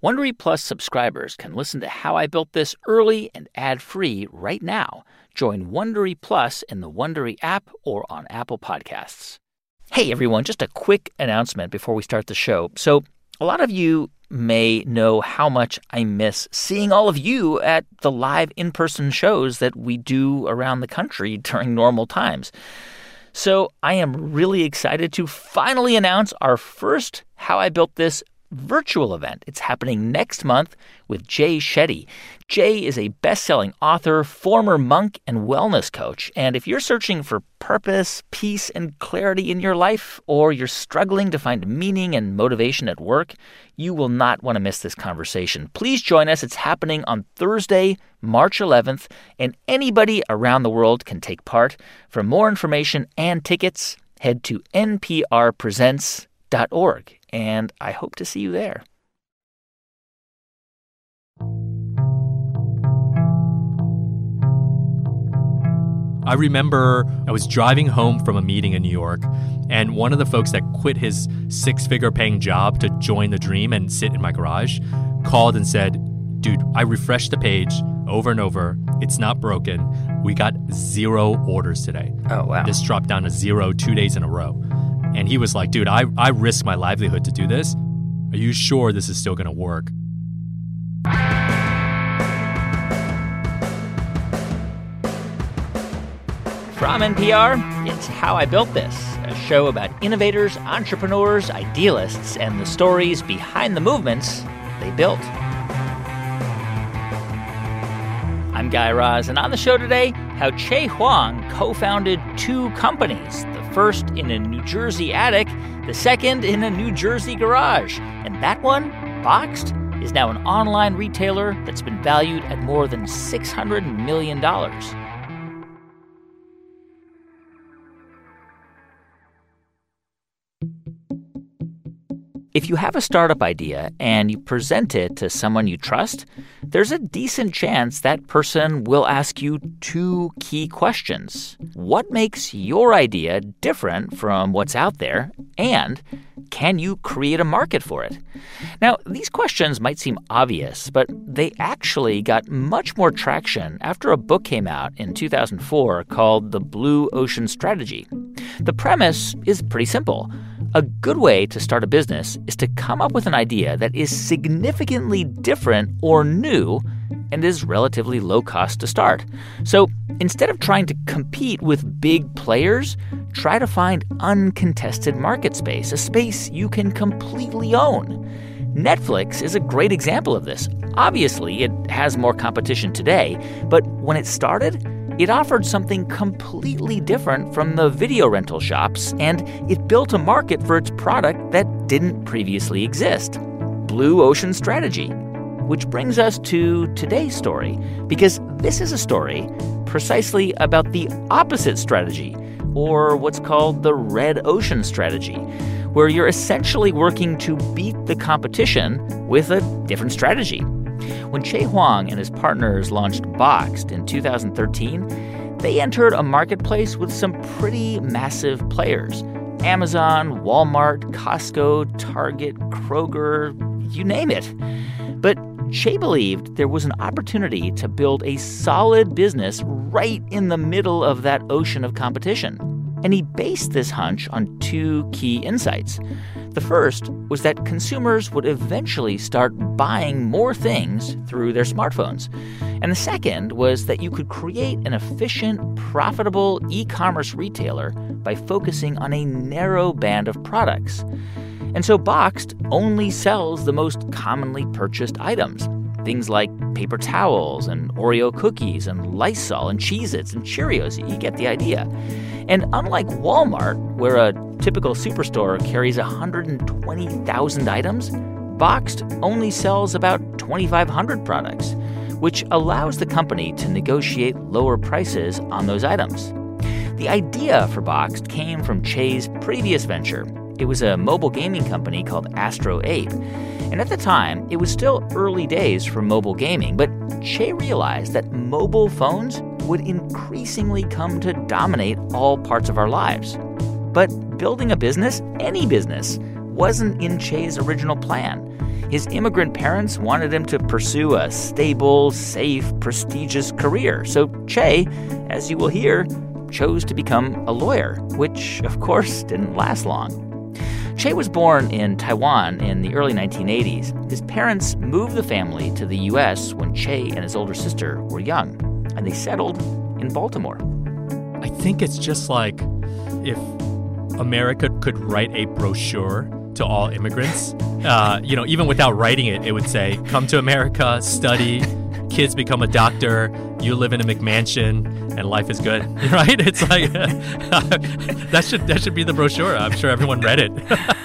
Wondery Plus subscribers can listen to How I Built This early and ad-free right now. Join Wondery Plus in the Wondery app or on Apple Podcasts. Hey, everyone, just a quick announcement before we start the show. So a lot of you may know how much I miss seeing all of you at the live in-person shows that we do around the country during normal times. So I am really excited to finally announce our first How I Built This virtual event. It's happening next month with Jay Shetty. Jay is a best-selling author, former monk, and wellness coach. And if you're searching for purpose, peace, and clarity in your life, or you're struggling to find meaning and motivation at work, you will not want to miss this conversation. Please join us. It's happening on Thursday, March 11th, and anybody around the world can take part. For more information and tickets, head to nprpresents.org. And I hope to see you there. I remember I was driving home from a meeting in New York, and one of the folks that quit his six-figure paying job to join the dream and sit in my garage called and said, "Dude, I refreshed the page over and over. It's not broken. We got 0 orders today." Oh, wow. This dropped down to 0 2 days in a row. And he was like, "Dude, I risked my livelihood to do this. Are you sure this is still going to work?" From NPR, it's How I Built This, a show about innovators, entrepreneurs, idealists, and the stories behind the movements they built. I'm Guy Raz, and on the show today, how Che Huang co-founded 2 companies, the first in a New Jersey attic, the second in a New Jersey garage. And that one, Boxed, is now an online retailer that's been valued at more than $600 million. If you have a startup idea and you present it to someone you trust, there's a decent chance that person will ask you 2 key questions. What makes your idea different from what's out there? And can you create a market for it? Now, these questions might seem obvious, but they actually got much more traction after a book came out in 2004 called The Blue Ocean Strategy. The premise is pretty simple. A good way to start a business is to come up with an idea that is significantly different or new and is relatively low cost to start. So instead of trying to compete with big players, try to find uncontested market space, a space you can completely own. Netflix is a great example of this. Obviously, it has more competition today, but when it started, it offered something completely different from the video rental shops, and it built a market for its product that didn't previously exist. Blue Ocean Strategy. Which brings us to today's story, because this is a story precisely about the opposite strategy, or what's called the Red Ocean Strategy, where you're essentially working to beat the competition with a different strategy. When Che Huang and his partners launched Boxed in 2013, they entered a marketplace with some pretty massive players. Amazon, Walmart, Costco, Target, Kroger, you name it. But Che believed there was an opportunity to build a solid business right in the middle of that ocean of competition. And he based this hunch on 2 key insights. The first was that consumers would eventually start buying more things through their smartphones. And the second was that you could create an efficient, profitable e-commerce retailer by focusing on a narrow band of products. And so Boxed only sells the most commonly purchased items. Things like paper towels and Oreo cookies and Lysol and Cheez-Its and Cheerios. You get the idea. And unlike Walmart, where a typical superstore carries 120,000 items, Boxed only sells about 2,500 products, which allows the company to negotiate lower prices on those items. The idea for Boxed came from Che's previous venture. It was a mobile gaming company called Astro Ape. And at the time, it was still early days for mobile gaming, but Che realized that mobile phones would increasingly come to dominate all parts of our lives. But building a business, any business, wasn't in Che's original plan. His immigrant parents wanted him to pursue a stable, safe, prestigious career. So Che, as you will hear, chose to become a lawyer, which, of course, didn't last long. Che was born in Taiwan in the early 1980s. His parents moved the family to the U.S. when Che and his older sister were young, and they settled in Baltimore. I think it's just like if America could write a brochure to all immigrants. Even without writing it, it would say, come to America, study, kids become a doctor, you live in a McMansion, and life is good, right? It's like, that should be the brochure. I'm sure everyone read it.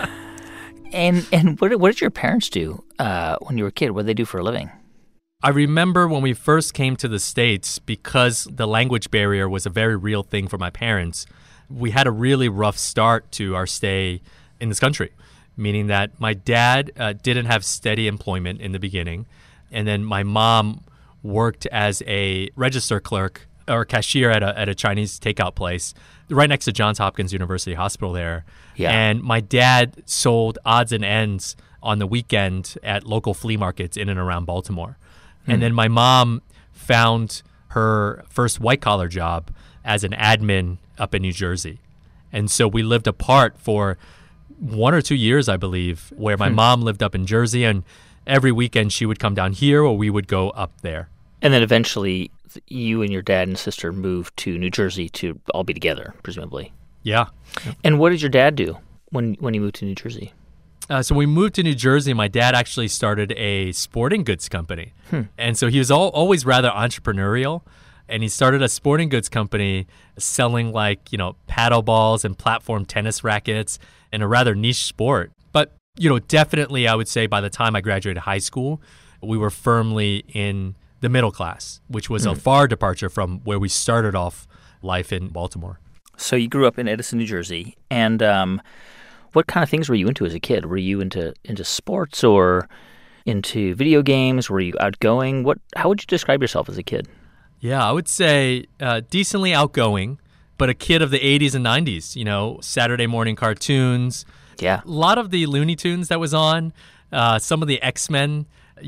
And what did your parents do when you were a kid? What did they do for a living? I remember when we first came to the States, because the language barrier was a very real thing for my parents, we had a really rough start to our stay in this country, meaning that my dad didn't have steady employment in the beginning, and then my mom worked as a register clerk or cashier at a Chinese takeout place right next to Johns Hopkins University Hospital there. Yeah. And my dad sold odds and ends on the weekend at local flea markets in and around Baltimore. And then my mom found her first white-collar job as an admin up in New Jersey. And so we lived apart for 1 or 2 years, I believe, where my mom lived up in Jersey, and every weekend she would come down here or we would go up there. And then eventually you and your dad and sister moved to New Jersey to all be together, presumably. Yeah. And what did your dad do when you moved to New Jersey? So when we moved to New Jersey, my dad actually started a sporting goods company. And so he was always rather entrepreneurial. And he started a sporting goods company selling paddle balls and platform tennis rackets in a rather niche sport. But, definitely I would say by the time I graduated high school, we were firmly in the middle class, which was a far departure from where we started off life in Baltimore. So you grew up in Edison, New Jersey. And what kind of things were you into as a kid? Were you into sports or into video games? Were you outgoing? How would you describe yourself as a kid? Yeah, I would say decently outgoing, but a kid of the 80s and 90s, Saturday morning cartoons. Yeah. A lot of the Looney Tunes that was on, some of the X-Men,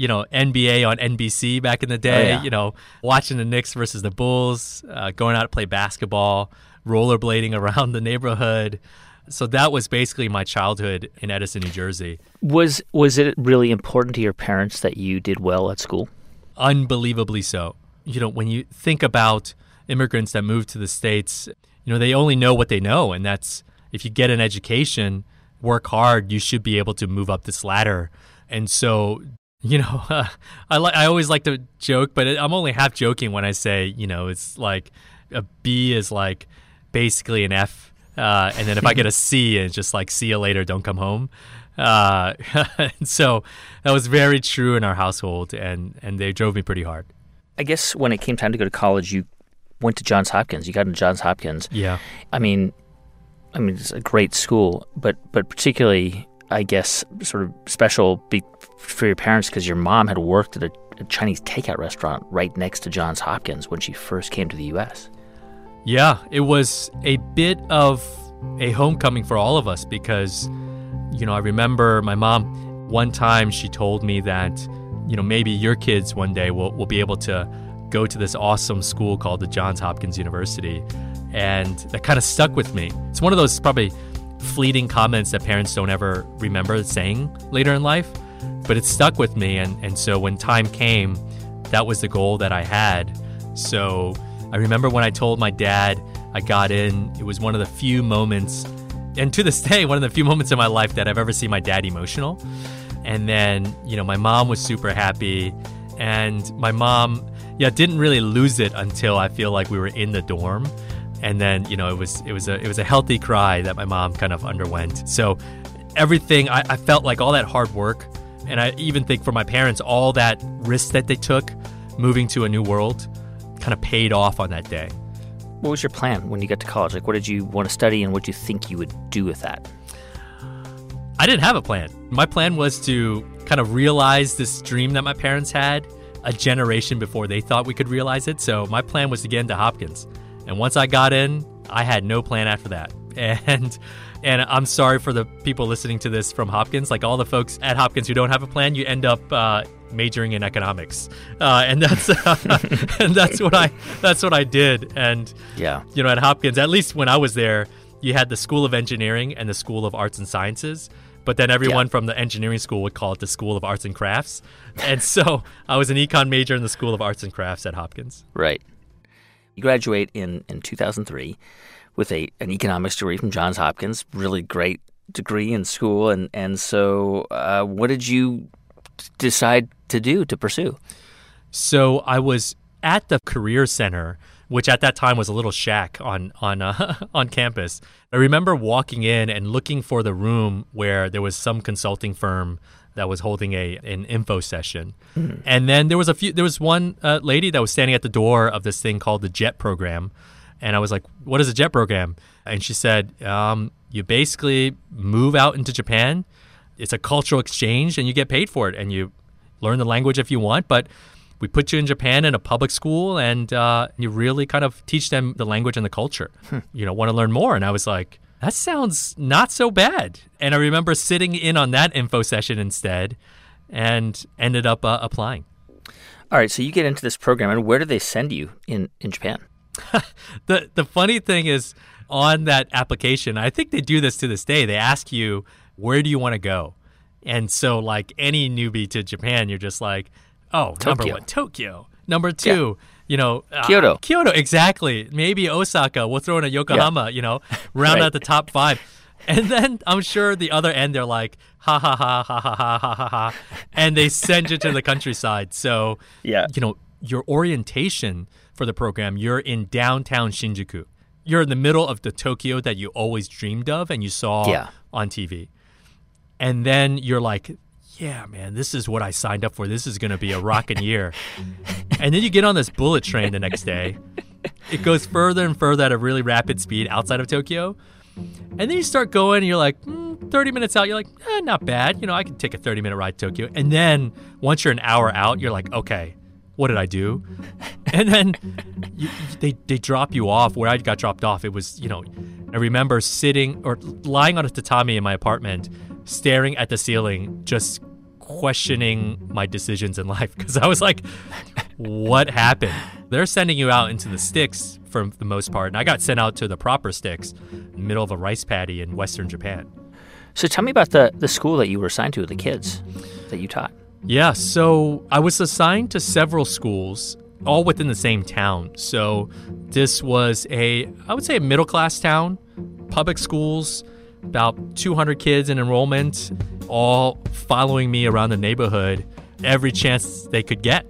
NBA on NBC back in the day, watching the Knicks versus the Bulls, going out to play basketball, rollerblading around the neighborhood. So that was basically my childhood in Edison, New Jersey. Was it really important to your parents that you did well at school? Unbelievably so. When you think about immigrants that move to the States, they only know what they know. And that's, if you get an education, work hard, you should be able to move up this ladder. And so, I always like to joke, but I'm only half joking when I say, it's like a B is like basically an F. And then if I get a C, it's just like, see you later, don't come home. And so that was very true in our household, and they drove me pretty hard. I guess when it came time to go to college, you went to Johns Hopkins. You got into Johns Hopkins. Yeah. I mean, it's a great school, but particularly, I guess, sort of special for your parents because your mom had worked at a Chinese takeout restaurant right next to Johns Hopkins when she first came to the U.S. Yeah, it was a bit of a homecoming for all of us because, I remember my mom, one time she told me that, maybe your kids one day will be able to go to this awesome school called the Johns Hopkins University. And that kind of stuck with me. It's one of those probably fleeting comments that parents don't ever remember saying later in life, but it stuck with me. And so when time came, that was the goal that I had. So I remember when I told my dad I got in, it was one of the few moments, and to this day, one of the few moments in my life that I've ever seen my dad emotional. And then, my mom was super happy, and my mom, didn't really lose it until I feel like we were in the dorm. And then, it was a healthy cry that my mom kind of underwent. So everything, I felt like all that hard work, and I even think for my parents, all that risk that they took moving to a new world kind of paid off on that day. What was your plan when you got to college? Like, what did you want to study, and what did you think you would do with that? I didn't have a plan. My plan was to kind of realize this dream that my parents had a generation before they thought we could realize it. So my plan was to get into Hopkins. And once I got in, I had no plan after that. And, And I'm sorry for the people listening to this from Hopkins. Like all the folks at Hopkins who don't have a plan, you end up majoring in economics, and that's and that's what I did. And at Hopkins, at least when I was there, you had the School of Engineering and the School of Arts and Sciences. But then everyone from the engineering school would call it the School of Arts and Crafts. And so I was an econ major in the School of Arts and Crafts at Hopkins. Right. You graduate in 2003 with an economics degree from Johns Hopkins, really great degree in school. And so what did you decide to pursue? So I was at the Career Center, which at that time was a little shack on campus. I remember walking in and looking for the room where there was some consulting firm that was holding an info session. And then there was one lady that was standing at the door of this thing called the JET program. And I was like, what is a JET program? And she said, you basically move out into Japan. It's a cultural exchange and you get paid for it. And you learn the language if you want. But we put you in Japan in a public school and you really kind of teach them the language and the culture. Want to learn more. And I was like, that sounds not so bad. And I remember sitting in on that info session instead and ended up applying. All right. So you get into this program, and where do they send you in Japan? The funny thing is, on that application, I think they do this to this day. They ask you, where do you want to go? And so like any newbie to Japan, you're just like, oh, Tokyo. Number 1, Tokyo. Number 2, Kyoto. Kyoto, exactly. Maybe Osaka. We'll throw in a Yokohama, round out the top 5. And then I'm sure the other end, they're like, ha, ha, ha, ha, ha, ha, ha, ha, ha. And they send you to the countryside. So, your orientation for the program, you're in downtown Shinjuku. You're in the middle of the Tokyo that you always dreamed of and you saw on TV. And then you're like, yeah, man, this is what I signed up for. This is going to be a rockin' year. And then you get on this bullet train the next day. It goes further and further at a really rapid speed outside of Tokyo. And then you start going and you're like, 30 minutes out, you're like, not bad. I can take a 30-minute ride to Tokyo. And then once you're an hour out, you're like, okay, what did I do? And then they drop you off. Where I got dropped off, it was, I remember sitting or lying on a tatami in my apartment, staring at the ceiling, just questioning my decisions in life. Because I was like, what happened? They're sending you out into the sticks for the most part. And I got sent out to the proper sticks in the middle of a rice paddy in Western Japan. So tell me about the school that you were assigned to, the kids that you taught. Yeah, so I was assigned to several schools, all within the same town. So this was I would say a middle-class town, public schools, about 200 kids in enrollment, all following me around the neighborhood every chance they could get.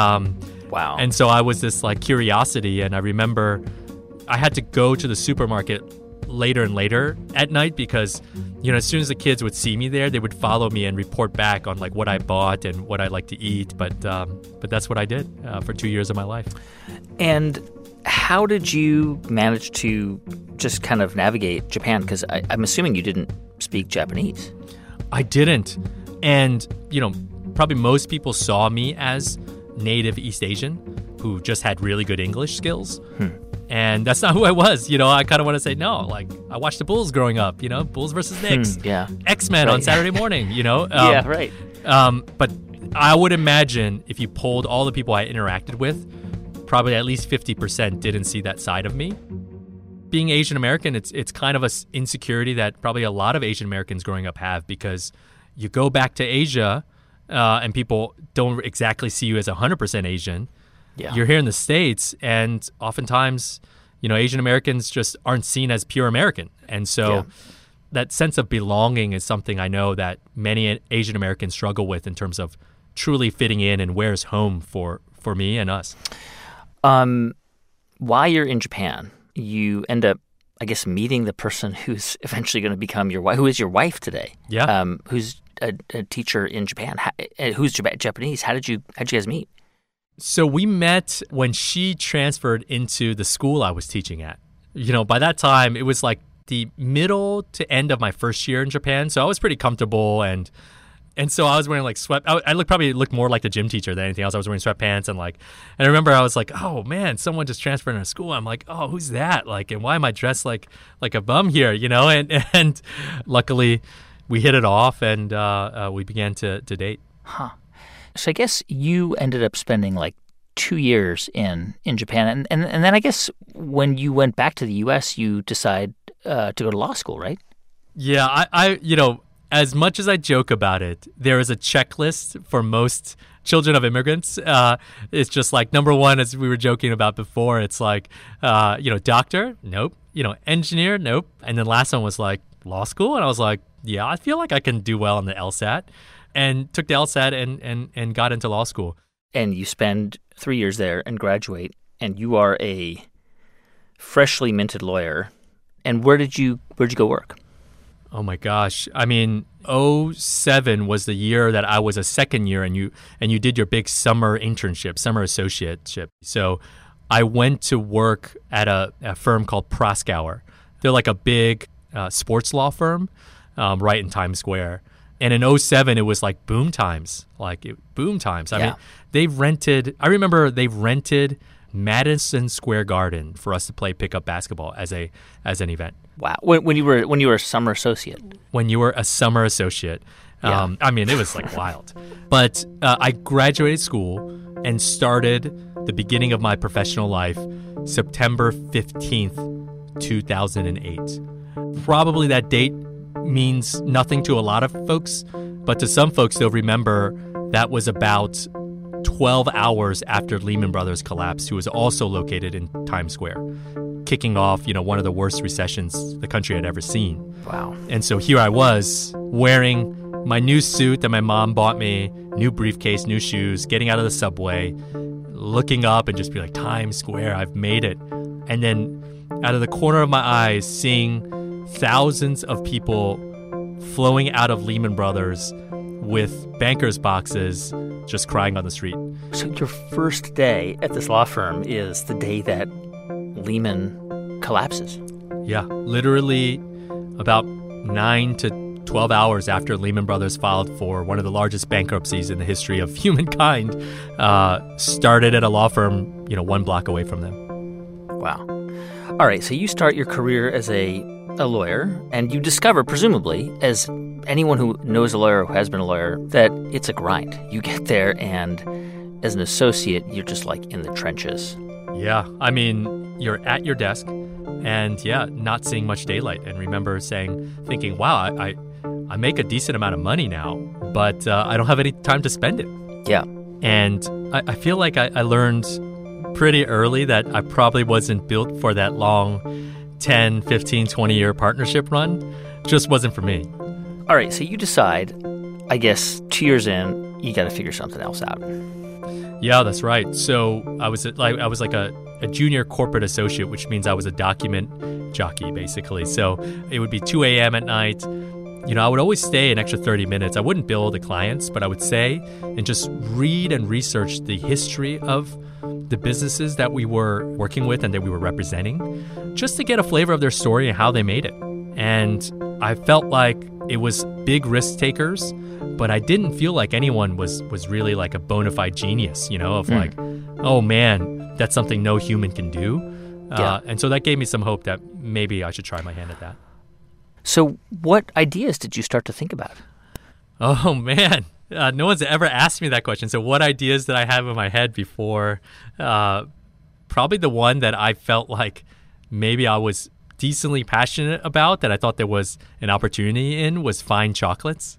Wow. And so I was this like curiosity, and I remember I had to go to the supermarket later and later at night because, as soon as the kids would see me there, they would follow me and report back on like what I bought and what I like to eat. But that's what I did for 2 years of my life. And how did you manage to just kind of navigate Japan? Because I'm assuming you didn't speak Japanese. I didn't. And, probably most people saw me as native East Asian who just had really good English skills. And that's not who I was. I kind of want to say, no, like I watched the Bulls growing up, Bulls versus Knicks. X-Men on Saturday morning, Yeah, right. But I would imagine if you polled all the people I interacted with, probably at least 50% didn't see that side of me. Being Asian American, it's kind of an insecurity that probably a lot of Asian Americans growing up have, because you go back to Asia and people don't exactly see you as 100% Asian. Yeah. You're here in the States, and oftentimes, Asian Americans just aren't seen as pure American. And so that sense of belonging is something I know that many Asian Americans struggle with in terms of truly fitting in and where's home for me and us. While you're in Japan, you end up, I guess, meeting the person who's eventually going to become your wife, who is your wife today. Yeah. Who's a teacher in Japan, who's Japanese. How'd you guys meet? So we met when she transferred into the school I was teaching at. By that time, it was like the middle to end of my first year in Japan. So I was pretty comfortable and And so I was wearing like probably looked more like the gym teacher than anything else. I was wearing sweatpants and I remember I was like, oh man, someone just transferred into school. I'm like, oh, who's that? Like, and why am I dressed like a bum here? And luckily we hit it off and we began to date. Huh. So I guess you ended up spending like 2 years in Japan. And then I guess when you went back to the U.S., you decided to go to law school, right? Yeah, I as much as I joke about it, there is a checklist for most children of immigrants. It's just like number one, as we were joking about before, it's like, doctor, nope. Engineer, nope. And then last one was like law school. And I was like, yeah, I feel like I can do well on the LSAT. And took the LSAT and got into law school. And you spend 3 years there and graduate, and you are a freshly minted lawyer. And where'd you go work? Oh my gosh. I mean, 2007 was the year that I was a second year and you did your big summer internship, summer associateship. So I went to work at a firm called Proskauer. They're like a big sports law firm right in Times Square. And in 2007, it was like boom times. I mean, I remember they rented Madison Square Garden for us to play pickup basketball as an event. Wow. When you were a summer associate. When you were a summer associate. Yeah. I mean, it was like wild. But I graduated school and started the beginning of my professional life September 15th, 2008. Probably that date means nothing to a lot of folks, but to some folks, they'll remember that was about 12 hours after Lehman Brothers collapsed, who was also located in Times Square, kicking off, one of the worst recessions the country had ever seen. Wow. And so here I was wearing my new suit that my mom bought me, new briefcase, new shoes, getting out of the subway, looking up and just be like, Times Square, I've made it. And then out of the corner of my eyes, seeing thousands of people flowing out of Lehman Brothers with bankers' boxes, just crying on the street. So your first day at this law firm is the day that Lehman collapses. Yeah, literally about 9 to 12 hours after Lehman Brothers filed for one of the largest bankruptcies in the history of humankind, started at a law firm, 1 block away from them. Wow. All right, so you start your career as a lawyer, and you discover, presumably, as anyone who knows a lawyer, who has been a lawyer, that it's a grind. You get there, and as an associate, you're just like in the trenches. Yeah, I mean, you're at your desk, and not seeing much daylight. And remember thinking, wow, I make a decent amount of money now, but I don't have any time to spend it. Yeah. And I feel like I learned pretty early that I probably wasn't built for that long 10, 15, 20-year partnership run. Just wasn't for me. All right, so you decide, I guess 2 years in, you got to figure something else out. Yeah, that's right. So I was like a junior corporate associate, which means I was a document jockey, basically. So it would be 2 a.m. at night. I would always stay an extra 30 minutes. I wouldn't bill the clients, but I would stay and just read and research the history of the businesses that we were working with and that we were representing, just to get a flavor of their story and how they made it. And I felt like it was big risk takers, but I didn't feel like anyone was really like a bona fide genius, like, oh man, that's something no human can do. And so that gave me some hope that maybe I should try my hand at that. So what ideas did you start to think about? Oh, man. No one's ever asked me that question. So what ideas did I have in my head before? Probably the one that I felt like maybe I was decently passionate about, that I thought there was an opportunity in, was fine chocolates.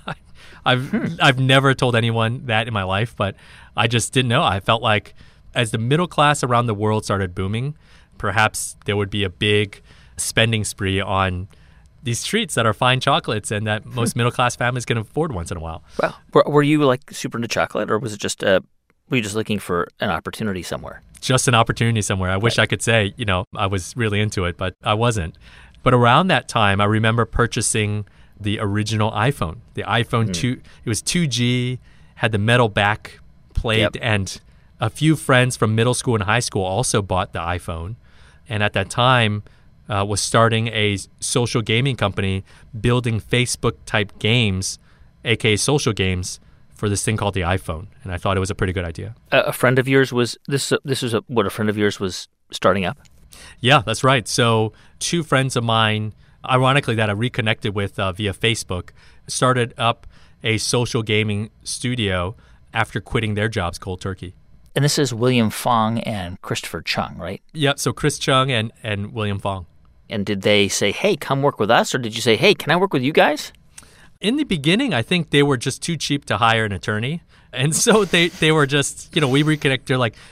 I've never told anyone that in my life, but I just didn't know. I felt like as the middle class around the world started booming, perhaps there would be a big spending spree on these treats that are fine chocolates and that most middle-class families can afford once in a while. Well, were you like super into chocolate, or was it just were you just looking for an opportunity somewhere? Just an opportunity somewhere. I wish I could say, I was really into it, but I wasn't. But around that time, I remember purchasing the original iPhone. The iPhone 2, it was 2G, had the metal back plate, and a few friends from middle school and high school also bought the iPhone. And at that time, was starting a social gaming company, building Facebook-type games aka social games, for this thing called the iPhone. And I thought it was a pretty good idea. A friend of yours was what a friend of yours was starting up? Yeah, that's right. So 2 friends of mine, ironically, that I reconnected with via Facebook, started up a social gaming studio after quitting their jobs cold turkey. And this is William Fong and Christopher Chung, right? Yep, so Chris Chung and William Fong. And did they say, hey, come work with us? Or did you say, hey, can I work with you guys? In the beginning, I think they were just too cheap to hire an attorney. And so they were just, we reconnected. They're like,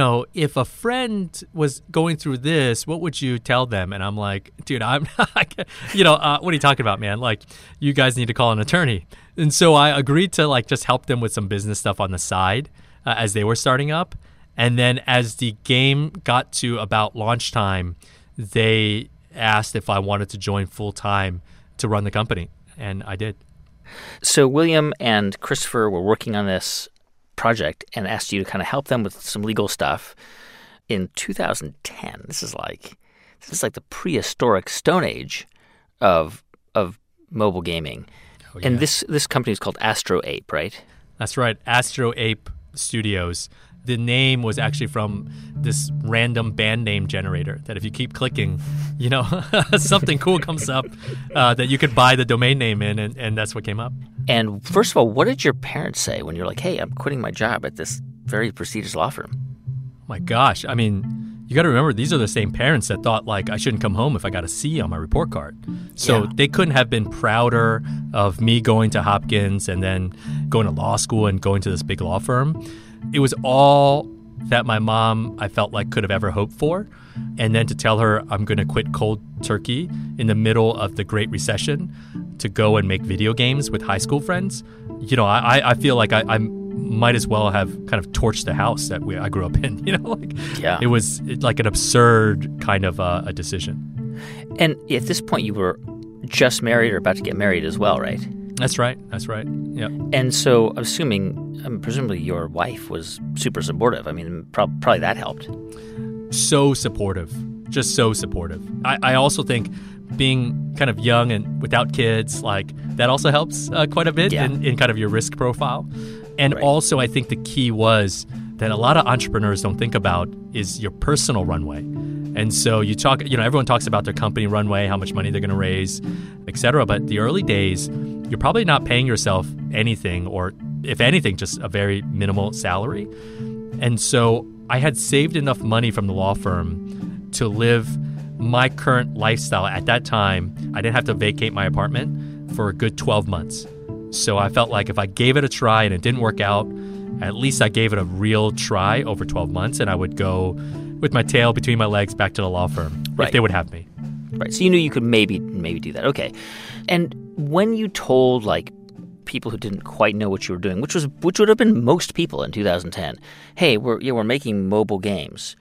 if a friend was going through this, what would you tell them? And I'm like, dude, what are you talking about, man? Like, you guys need to call an attorney. And so I agreed to just help them with some business stuff on the side as they were starting up. And then as the game got to about launch time, they asked if I wanted to join full time to run the company. And I did. So William and Christopher were working on this project and asked you to kind of help them with some legal stuff in 2010. This is like the prehistoric Stone Age of mobile gaming. Oh, yeah. And this company is called Astro Ape, right? That's right, Astro Ape Studios. The name was actually from this random band name generator that if you keep clicking, something cool comes up that you could buy the domain name in, and that's what came up. And first of all, what did your parents say when you're like, hey, I'm quitting my job at this very prestigious law firm? Oh my gosh. I mean, you got to remember, these are the same parents that thought, I shouldn't come home if I got a C on my report card. So They couldn't have been prouder of me going to Hopkins and then going to law school and going to this big law firm. It was all that my mom, I felt like, could have ever hoped for. And then to tell her I'm going to quit cold turkey in the middle of the Great Recession to go and make video games with high school friends, I feel like I might as well have kind of torched the house that I grew up in. It was like an absurd kind of a decision. And at this point, you were just married or about to get married as well, right? That's right. Yeah. And so I'm assuming, presumably your wife was super supportive. I mean, probably that helped. So supportive. Just so supportive. I also think being kind of young and without kids, that also helps quite a bit in kind of your risk profile. And also, I think the key was that a lot of entrepreneurs don't think about is your personal runway. And so everyone talks about their company runway, how much money they're going to raise, et cetera. But the early days, you're probably not paying yourself anything, or if anything, just a very minimal salary. And so I had saved enough money from the law firm to live my current lifestyle. At that time, I didn't have to vacate my apartment for a good 12 months. So I felt like if I gave it a try and it didn't work out, at least I gave it a real try over 12 months, and I would go with my tail between my legs back to the law firm if they would have me. Right. So you knew you could maybe do that. Okay. And when you told people who didn't quite know what you were doing, which would have been most people in 2010, hey, we're making mobile games.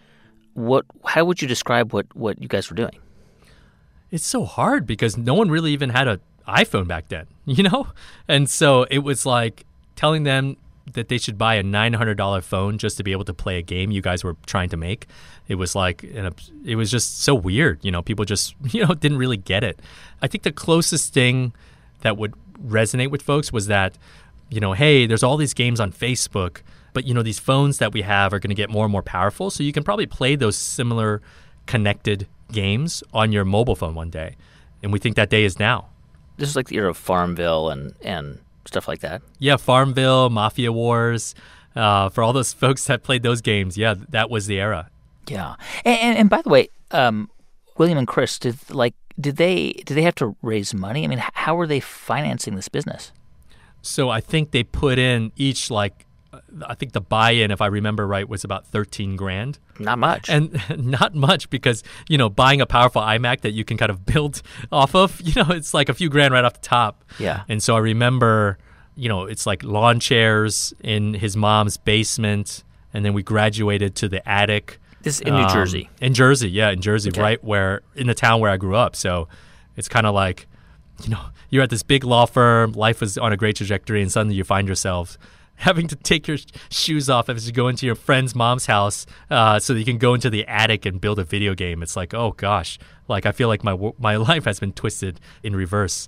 How would you describe what you guys were doing? It's so hard because no one really even had an iPhone back then, And so it was like telling them that they should buy a $900 phone just to be able to play a game you guys were trying to make. It was it was just so weird. People just, didn't really get it. I think the closest thing that would resonate with folks was that, hey, there's all these games on Facebook, but, these phones that we have are going to get more and more powerful. So you can probably play those similar connected games on your mobile phone one day. And we think that day is now. This is like the era of Farmville and stuff like that. Yeah, Farmville, Mafia Wars. For all those folks that played those games, that was the era. Yeah, and by the way, William and Chris, did they have to raise money? I mean, how were they financing this business? So I think they put in each I think the buy-in, if I remember right, was about $13,000. Not much. And not much because, buying a powerful iMac that you can kind of build off of, it's like a few grand right off the top. Yeah. And so I remember, it's like lawn chairs in his mom's basement. And then we graduated to the attic. This is in New Jersey. In Jersey, okay. Right in the town where I grew up. So it's kind of like, you're at this big law firm, life was on a great trajectory, and suddenly you find yourself having to take your shoes off as you go into your friend's mom's house so that you can go into the attic and build a video game. It's like, oh gosh, I feel like my life has been twisted in reverse.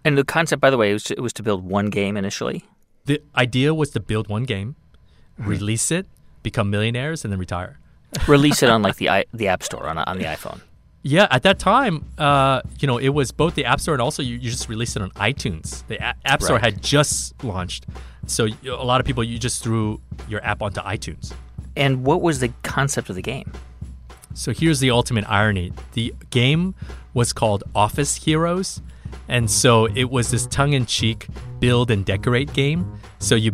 And the concept, by the way, it was to build one game initially? The idea was to build one game, release it, become millionaires, and then retire. Release it on like the App Store on the iPhone. Yeah, at that time, it was both the App Store and also you just released it on iTunes. The App Store had just launched. So a lot of people, you just threw your app onto iTunes. And what was the concept of the game? So here's the ultimate irony. The game was called Office Heroes. And so it was this tongue-in-cheek build and decorate game. So you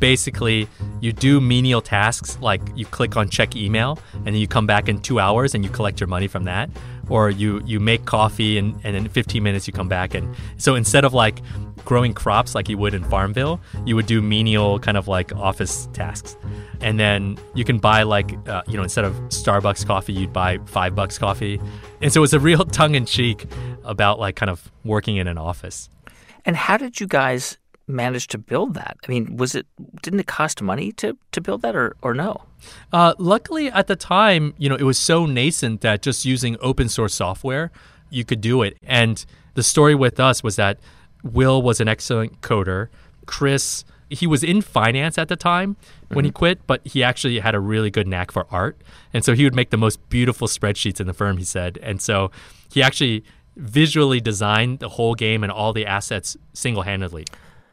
do menial tasks, like you click on check email and then you come back in 2 hours and you collect your money from that. Or you make coffee and in 15 minutes you come back. And so instead of like growing crops like you would in Farmville, you would do menial kind of like office tasks. And then you can buy instead of Starbucks coffee, you'd buy $5 coffee. And so it was a real tongue-in-cheek about like kind of working in an office. And how did you guys manage to build that? I mean, didn't it cost money to build that or no? Luckily at the time, it was so nascent that just using open source software, you could do it. And the story with us was that Will was an excellent coder. Chris, he was in finance at the time when he quit, but he actually had a really good knack for art. And so he would make the most beautiful spreadsheets in the firm, he said. And so he actually visually designed the whole game and all the assets single-handedly.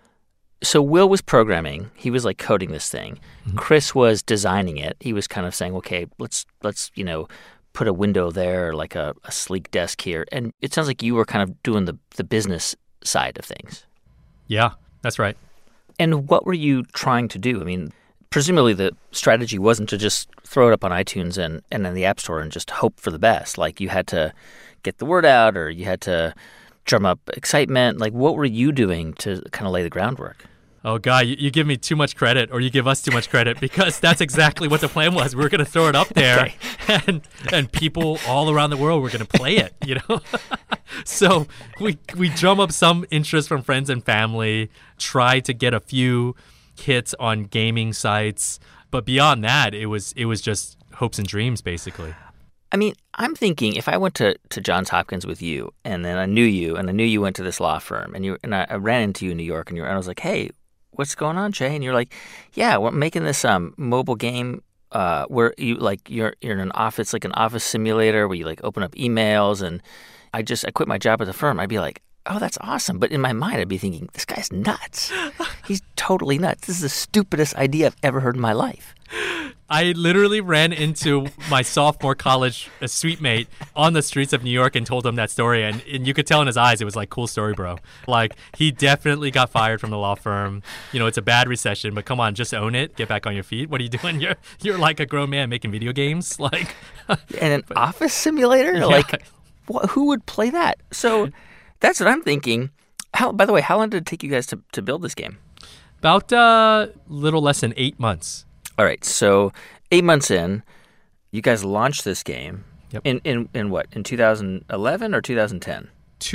So Will was programming. He was like coding this thing. Mm-hmm. Chris was designing it. He was kind of saying, okay, let's put a window there, like a sleek desk here. And it sounds like you were kind of doing the business side of things. Yeah, that's right. And what were you trying to do? I mean, presumably the strategy wasn't to just throw it up on iTunes and in the App Store and just hope for the best. Like you had to get the word out or you had to drum up excitement. Like what were you doing to kind of lay the groundwork? Oh, God, you give me too much credit or you give us too much credit because that's exactly what the plan was. We were going to throw it up there and people all around the world were going to play it, So we drum up some interest from friends and family, try to get a few hits on gaming sites. But beyond that, it was just hopes and dreams, basically. I mean, I'm thinking if I went to Johns Hopkins with you and then I knew you went to this law firm and I ran into you in New York and I was like, hey, what's going on, Jay? And you're like, yeah, we're making this mobile game where you're in an office, like an office simulator where you like open up emails and I quit my job at the firm. I'd be like, oh, that's awesome. But in my mind, I'd be thinking, this guy's nuts. He's totally nuts. This is the stupidest idea I've ever heard in my life. I literally ran into my sophomore college suite mate on the streets of New York and told him that story. And you could tell in his eyes, it was like, cool story, bro. Like, he definitely got fired from the law firm. It's a bad recession, but come on, just own it. Get back on your feet. What are you doing? You're like a grown man making video games. Like, and an office simulator? Yeah. Like, who would play that? So that's what I'm thinking. By the way, how long did it take you guys to build this game? About a little less than 8 months. All right, so 8 months in, you guys launched this game. Yep. In what? In 2011 or 2010?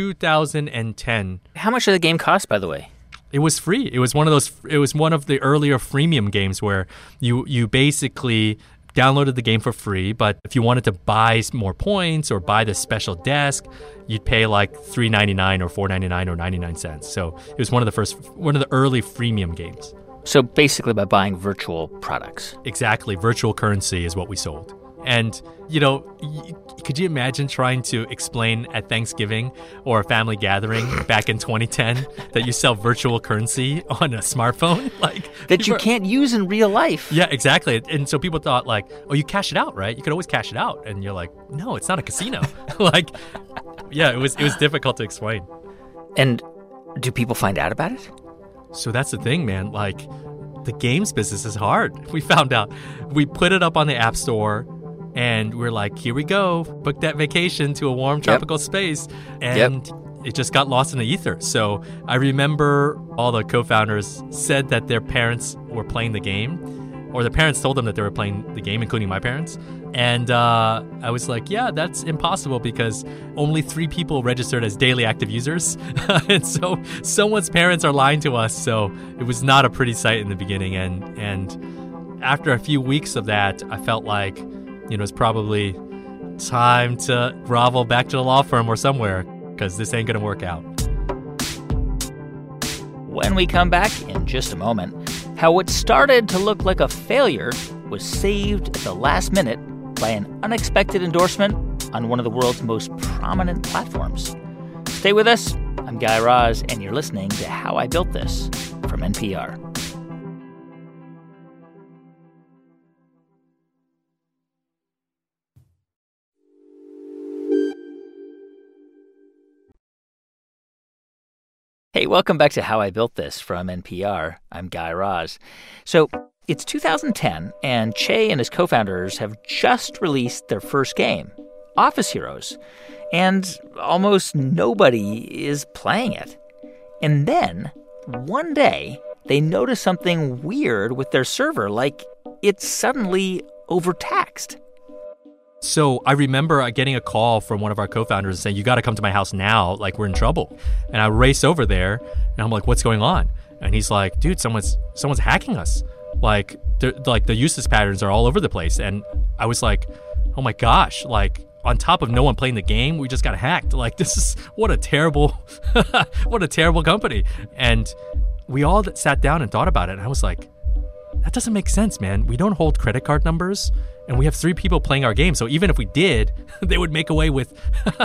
2010. How much did the game cost, by the way? It was free. It was one of the earlier freemium games where you basically downloaded the game for free, but if you wanted to buy more points or buy the special desk, you'd pay like $3.99 or $4.99 or 99 cents. So it was one of the early freemium games. So basically by buying virtual products. Exactly. Virtual currency is what we sold. And, could you imagine trying to explain at Thanksgiving or a family gathering back in 2010 that you sell virtual currency on a smartphone? That you can't use in real life. Yeah, exactly. And so people thought you cash it out, right? You could always cash it out. And you're like, no, it's not a casino. It was difficult to explain. And do people find out about it? So that's the thing, man. The games business is hard. We found out. We put it up on the App Store, and we're like, here we go. Book that vacation to a warm tropical space. And it just got lost in the ether. So I remember all the co-founders said that their parents were playing the game, or the parents told them that they were playing the game, including my parents. And I was like, yeah, that's impossible because only 3 people registered as daily active users. And so someone's parents are lying to us. So it was not a pretty sight in the beginning. And after a few weeks of that, I felt like, it's probably time to grovel back to the law firm or somewhere because this ain't going to work out. when we come back in just a moment, how what started to look like a failure was saved at the last minute by an unexpected endorsement on one of the world's most prominent platforms. Stay with us. I'm Guy Raz, and you're listening to How I Built This from NPR. Hey, welcome back to How I Built This from NPR. I'm Guy Raz. So it's 2010, and Che and his co-founders have just released their first game, Office Heroes, and almost nobody is playing it. And then, one day, they notice something weird with their server, like it's suddenly overtaxed. So I remember getting a call from one of our co-founders saying, you got to come to my house now, like we're in trouble. And I race over there, and I'm like, what's going on? And he's like, dude, someone's hacking us. Like the usage patterns are all over the place. And I was like, oh my gosh, like on top of no one playing the game, we just got hacked. Like this is what a terrible company. And we all sat down and thought about it. And I was like, that doesn't make sense, man. We don't hold credit card numbers. And we have 3 people playing our game. So even if we did, they would make away with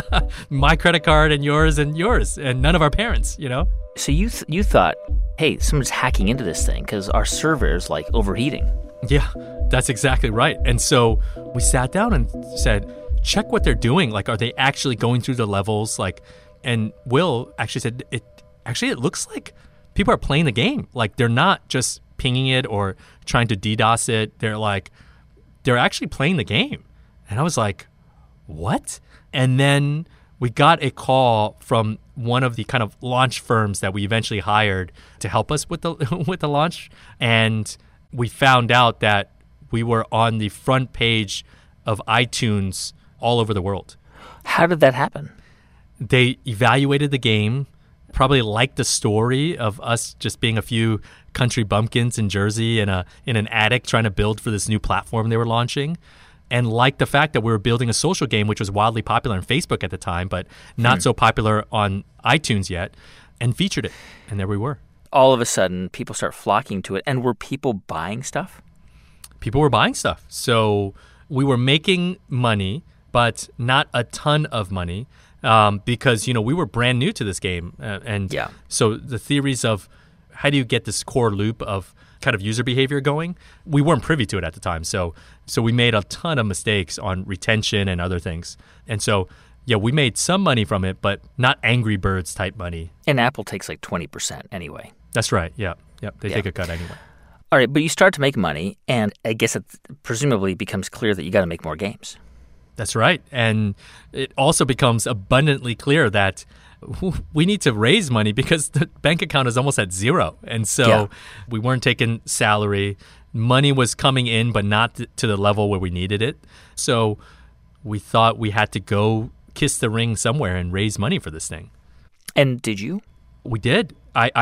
my credit card and yours and none of our parents, you know? So you thought, hey, someone's hacking into this thing because our server is like overheating. Yeah, that's exactly right. And so we sat down and said, check what they're doing. Like, are they actually going through the levels? Like, and Will actually said, it looks like people are playing the game. Like, they're not just pinging it or trying to DDoS it. They're actually playing the game. And I was like, what? And then we got a call from one of the kind of launch firms that we eventually hired to help us with the with the launch. And we found out that we were on the front page of iTunes all over the world. How did that happen? They evaluated the game, probably liked the story of us just being a few country bumpkins in Jersey in an attic trying to build for this new platform they were launching, and liked the fact that we were building a social game which was wildly popular on Facebook at the time, but not so popular on iTunes yet, and featured it. And there we were. All of a sudden, people start flocking to it. And were people buying stuff? People were buying stuff. So we were making money, but not a ton of money. Because, we were brand new to this game. So the theories of how do you get this core loop of kind of user behavior going, we weren't privy to it at the time. So we made a ton of mistakes on retention and other things. And so, yeah, we made some money from it, but not Angry Birds type money. And Apple takes like 20% anyway. That's right. Yeah. They take a cut anyway. All right, but you start to make money, and I guess it presumably becomes clear that you got to make more games. That's right. And it also becomes abundantly clear that we need to raise money because the bank account is almost at zero. And so we weren't taking salary. Money was coming in, but not to the level where we needed it. So we thought we had to go kiss the ring somewhere and raise money for this thing. And did you? We did.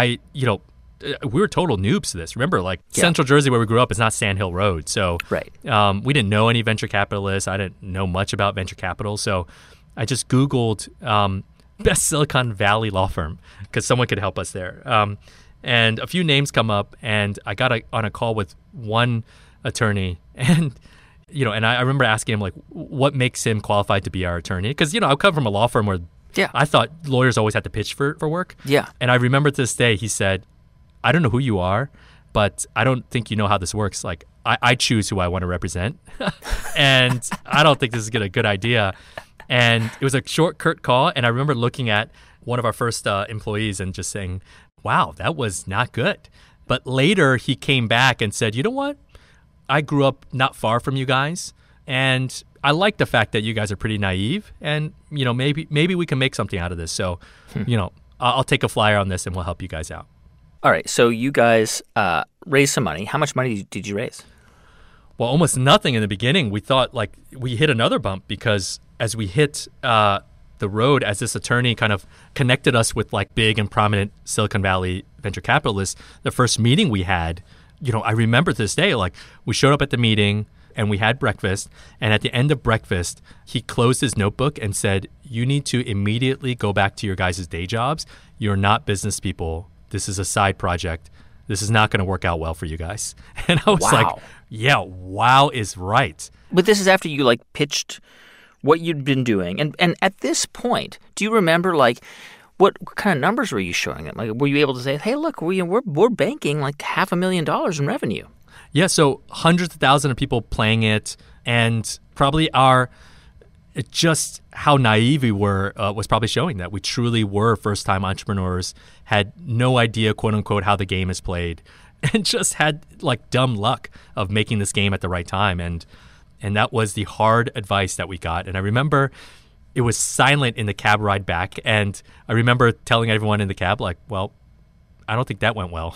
We were total noobs to this. Remember, Central Jersey, where we grew up, is not Sand Hill Road. So right. We didn't know any venture capitalists. I didn't know much about venture capital. So I just Googled best Silicon Valley law firm because someone could help us there. And a few names come up, and I got on a call with one attorney. And, and I remember asking him, what makes him qualified to be our attorney? Because, I come from a law firm where I thought lawyers always had to pitch for work. Yeah. And I remember to this day, he said, I don't know who you are, but I don't think you know how this works. I choose who I want to represent. And I don't think this is a good idea. And it was a short, curt call. And I remember looking at one of our first employees and just saying, wow, that was not good. But later he came back and said, you know what? I grew up not far from you guys. And I like the fact that you guys are pretty naive. And, maybe we can make something out of this. So, I'll take a flyer on this and we'll help you guys out. All right. So you guys raised some money. How much money did you raise? Well, almost nothing in the beginning. We thought we hit another bump because as we hit the road, as this attorney kind of connected us with big and prominent Silicon Valley venture capitalists, the first meeting we had, I remember to this day, we showed up at the meeting and we had breakfast. And at the end of breakfast, he closed his notebook and said, you need to immediately go back to your guys' day jobs. You're not business people. this is a side project. This is not going to work out well for you guys. And I was like, yeah, wow is right. But this is after you like pitched what you'd been doing. And at this point, do you remember like what kind of numbers were you showing them? Like, were you able to say, hey, look, we're banking like $500,000 in revenue? Yeah, so hundreds of thousands of people playing it, and probably just how naive we were was probably showing that we truly were first-time entrepreneurs, had no idea, quote-unquote, how the game is played, and just had like dumb luck of making this game at the right time. And that was the hard advice that we got. And I remember it was silent in the cab ride back, and I remember telling everyone in the cab, like, well, I don't think that went well.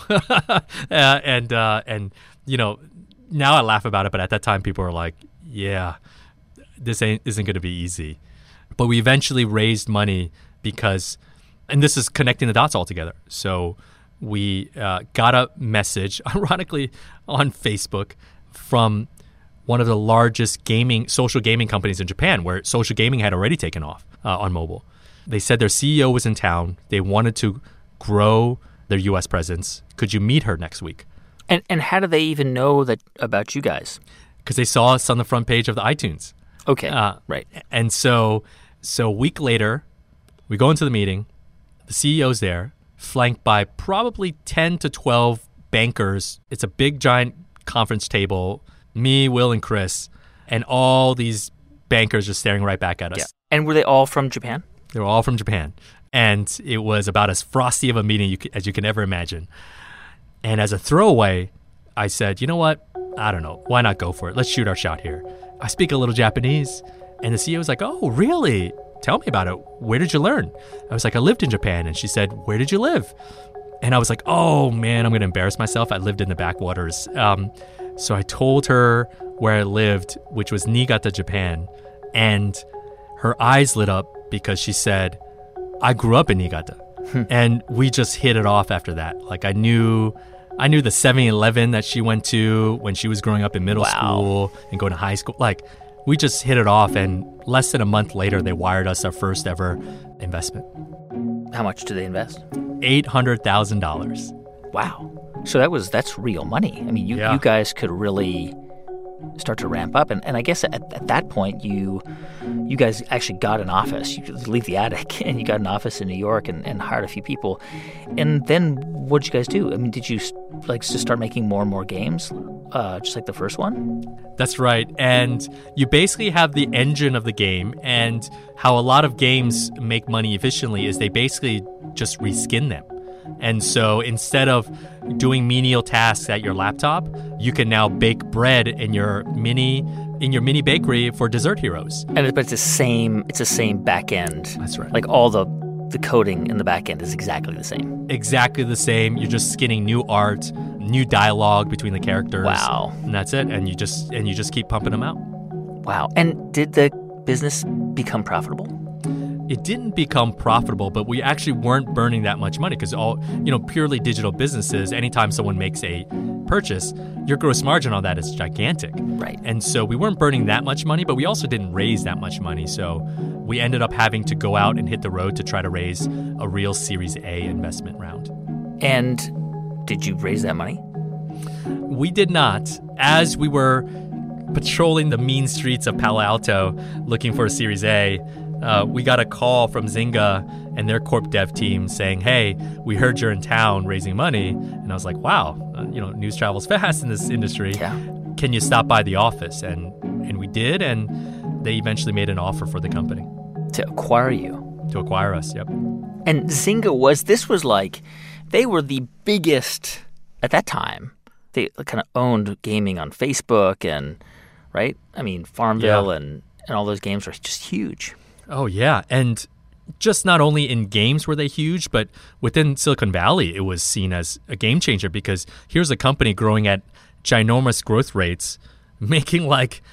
And you know, now I laugh about it, but at that time people were like, yeah, this isn't going to be easy. But we eventually raised money because, and this is connecting the dots all together. So we got a message, ironically, on Facebook from one of the largest social gaming companies in Japan, where social gaming had already taken off on mobile. They said their CEO was in town. They wanted to grow their U.S. presence. Could you meet her next week? And how do they even know that about you guys? Because they saw us on the front page of the iTunes. Okay, right. And so a week later, we go into the meeting. The CEO's there, flanked by probably 10 to 12 bankers. It's a big, giant conference table. Me, Will, and Chris, and all these bankers just staring right back at us. Yeah. And were they all from Japan? They were all from Japan. And it was about as frosty of a meeting as you can ever imagine. And as a throwaway, I said, you know what? I don't know. Why not go for it? Let's shoot our shot here. I speak a little Japanese. And the CEO was like, oh, really? Tell me about it. Where did you learn? I was like, I lived in Japan. And she said, where did you live? And I was like, oh, man, I'm going to embarrass myself. I lived in the backwaters. So I told her where I lived, which was Niigata, Japan. And her eyes lit up because she said, I grew up in Niigata. And we just hit it off after that. Like I knew the 7-Eleven that she went to when she was growing up in middle school and going to high school. Like we just hit it off. And less than a month later, they wired us our first ever investment. How much did they invest? $800,000. Wow. So that's real money. I mean, you guys could really start to ramp up. And I guess at that point, you guys actually got an office. You leave the attic, and you got an office in New York and hired a few people. And then what did you guys do? I mean, did you just start making more and more games, just like the first one? That's right. And you basically have the engine of the game. And how a lot of games make money efficiently is they basically just reskin them. And so instead of doing menial tasks at your laptop, you can now bake bread in your mini bakery for Dessert Heroes. But it's the same back end. That's right. Like all the coding in the back end is exactly the same. Exactly the same. You're just skinning new art, new dialogue between the characters. Wow. And that's it. And you just keep pumping them out. Wow. And did the business become profitable? It didn't become profitable, but we actually weren't burning that much money because purely digital businesses, anytime someone makes a purchase, your gross margin on that is gigantic. Right. And so we weren't burning that much money, but we also didn't raise that much money. So we ended up having to go out and hit the road to try to raise a real Series A investment round. And did you raise that money? We did not. As we were patrolling the mean streets of Palo Alto looking for a Series A, we got a call from Zynga and their corp dev team saying, hey, we heard you're in town raising money. And I was like, wow, news travels fast in this industry. Yeah. Can you stop by the office? And we did, and they eventually made an offer for the company. To acquire you. To acquire us, yep. And Zynga they were the biggest at that time. They kind of owned gaming on Facebook and, right? I mean, Farmville and all those games were just huge. Oh, yeah. And just not only in games were they huge, but within Silicon Valley, it was seen as a game changer because here's a company growing at ginormous growth rates, making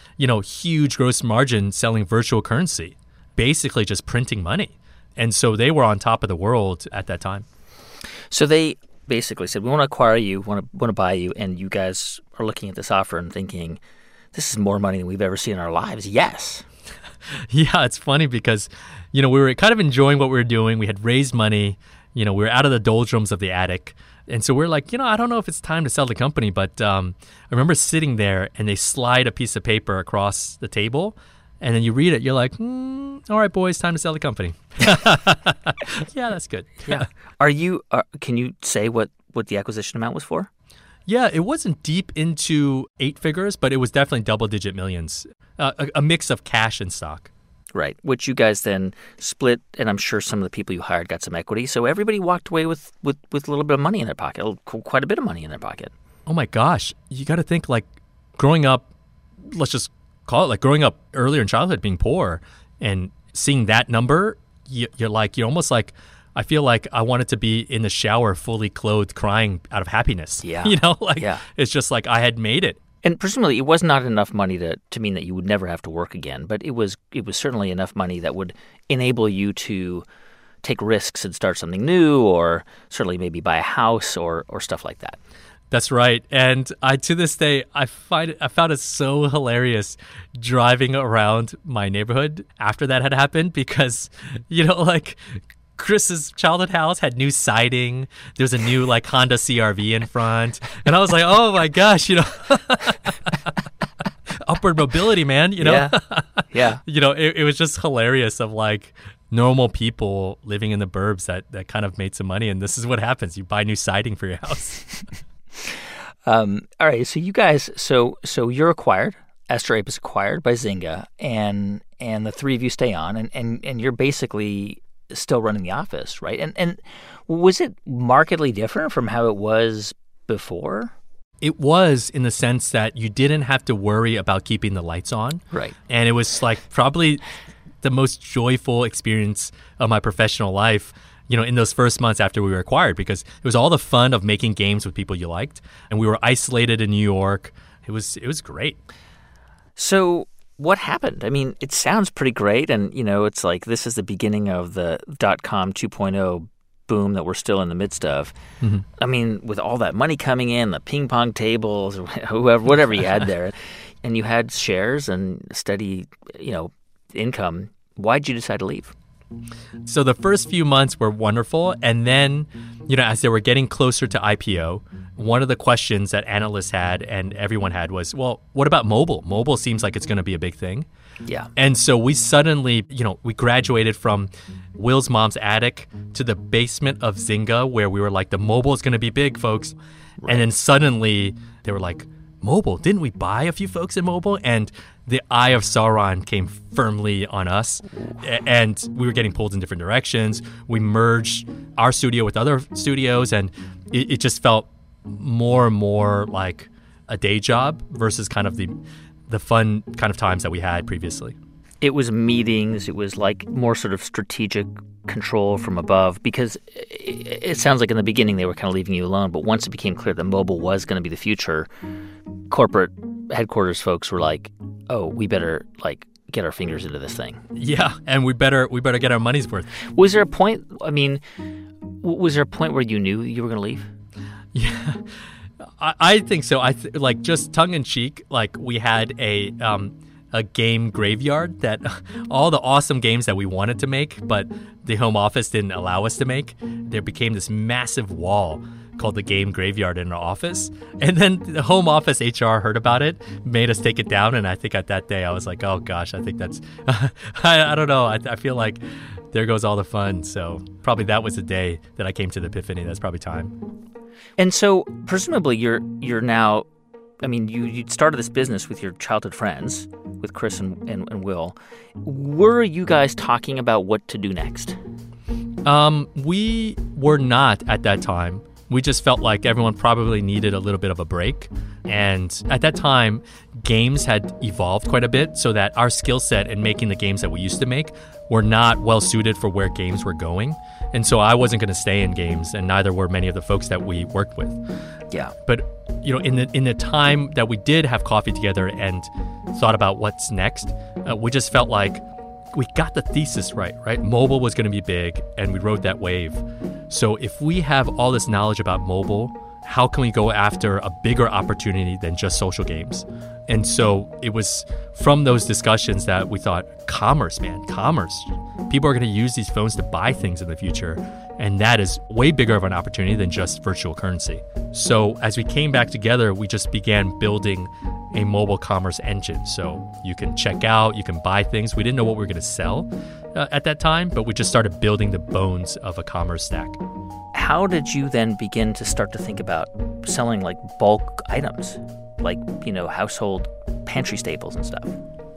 huge gross margin selling virtual currency, basically just printing money. And so they were on top of the world at that time. So they basically said, we want to acquire you, want to buy you, and you guys are looking at this offer and thinking, this is more money than we've ever seen in our lives. Yes. Yeah, it's funny because, we were kind of enjoying what we were doing. We had raised money We were out of the doldrums of the attic. And so we're like, I don't know if it's time to sell the company. But I remember sitting there and they slide a piece of paper across the table. And then you read it. You're like, all right, boys, time to sell the company. Yeah, that's good. Yeah. Can you say what the acquisition amount was for? Yeah, it wasn't deep into 8 figures, but it was definitely double-digit millions. A mix of cash and stock. Right, which you guys then split, and I'm sure some of the people you hired got some equity. So everybody walked away with a little bit of money in their pocket, quite a bit of money in their pocket. Oh my gosh, you got to think growing up, let's just call it growing up earlier in childhood, being poor, and seeing that number, you're almost like, I feel like I wanted to be in the shower fully clothed crying out of happiness. Yeah. It's just like I had made it. And presumably it was not enough money to mean that you would never have to work again, but it was certainly enough money that would enable you to take risks and start something new, or certainly maybe buy a house or stuff like that. That's right. And to this day, I found it so hilarious driving around my neighborhood after that had happened because, Chris's childhood house had new siding. There was a new Honda CR-V in front. And I was like, oh my gosh, upward mobility, man, Yeah. It was just hilarious of normal people living in the burbs that kind of made some money. And this is what happens. You buy new siding for your house. All right. So you guys, so you're acquired. Astor Ape is acquired by Zynga, and the three of you stay on, and you're basically still running the office, right? And was it markedly different from how it was before? It was, in the sense that you didn't have to worry about keeping the lights on. Right. And it was probably the most joyful experience of my professional life, in those first months after we were acquired, because it was all the fun of making games with people you liked. And we were isolated in New York. It was great. So what happened? I mean, it sounds pretty great. And, it's like this is the beginning of the .com 2.0 boom that we're still in the midst of. Mm-hmm. I mean, with all that money coming in, the ping pong tables, whatever you had there, and you had shares and steady, income. Why'd you decide to leave? So the first few months were wonderful. And then, as they were getting closer to IPO, one of the questions that analysts had and everyone had was, well, what about mobile? Mobile seems like it's going to be a big thing. Yeah. And so we suddenly, we graduated from Will's mom's attic to the basement of Zynga, where we were like, the mobile is going to be big, folks. Right. And then suddenly they were like, mobile? Didn't we buy a few folks in mobile? And the eye of Sauron came firmly on us, and we were getting pulled in different directions. We merged our studio with other studios, and it just felt more and more like a day job versus kind of the fun kind of times that we had previously. It was meetings. It was more sort of strategic control from above, because it sounds like in the beginning they were kind of leaving you alone. But once it became clear that mobile was going to be the future, corporate headquarters folks were like, oh, we better get our fingers into this thing. Yeah, and we better get our money's worth. Was there a point? I mean, was there a point where you knew you were going to leave? Yeah, I think so. Just tongue in cheek, we had a game graveyard that all the awesome games that we wanted to make, but the home office didn't allow us to make. There became this massive wall called the game graveyard in our office. And then the home office HR heard about it, made us take it down. And I think at that day I was like, oh gosh, I think that's, I don't know. I feel like there goes all the fun. So probably that was the day that I came to the epiphany. That's probably time. And so presumably you're now, I mean, you started this business with your childhood friends, with Chris and Will. Were you guys talking about what to do next? We were not at that time. We just felt like everyone probably needed a little bit of a break. And at that time, games had evolved quite a bit, so that our skill set in making the games that we used to make were not well suited for where games were going. And so I wasn't going to stay in games, and neither were many of the folks that we worked with. Yeah. But in the time that we did have coffee together and thought about what's next, we just felt like we got the thesis right? Mobile was going to be big, and we rode that wave. So if we have all this knowledge about mobile, how can we go after a bigger opportunity than just social games? And so it was from those discussions that we thought, commerce. People are going to use these phones to buy things in the future. And that is way bigger of an opportunity than just virtual currency. So as we came back together, we just began building a mobile commerce engine. So you can check out, you can buy things. We didn't know what we were going to sell at that time, but we just started building the bones of a commerce stack. How did you then begin to start to think about selling like bulk items, like, household pantry staples and stuff?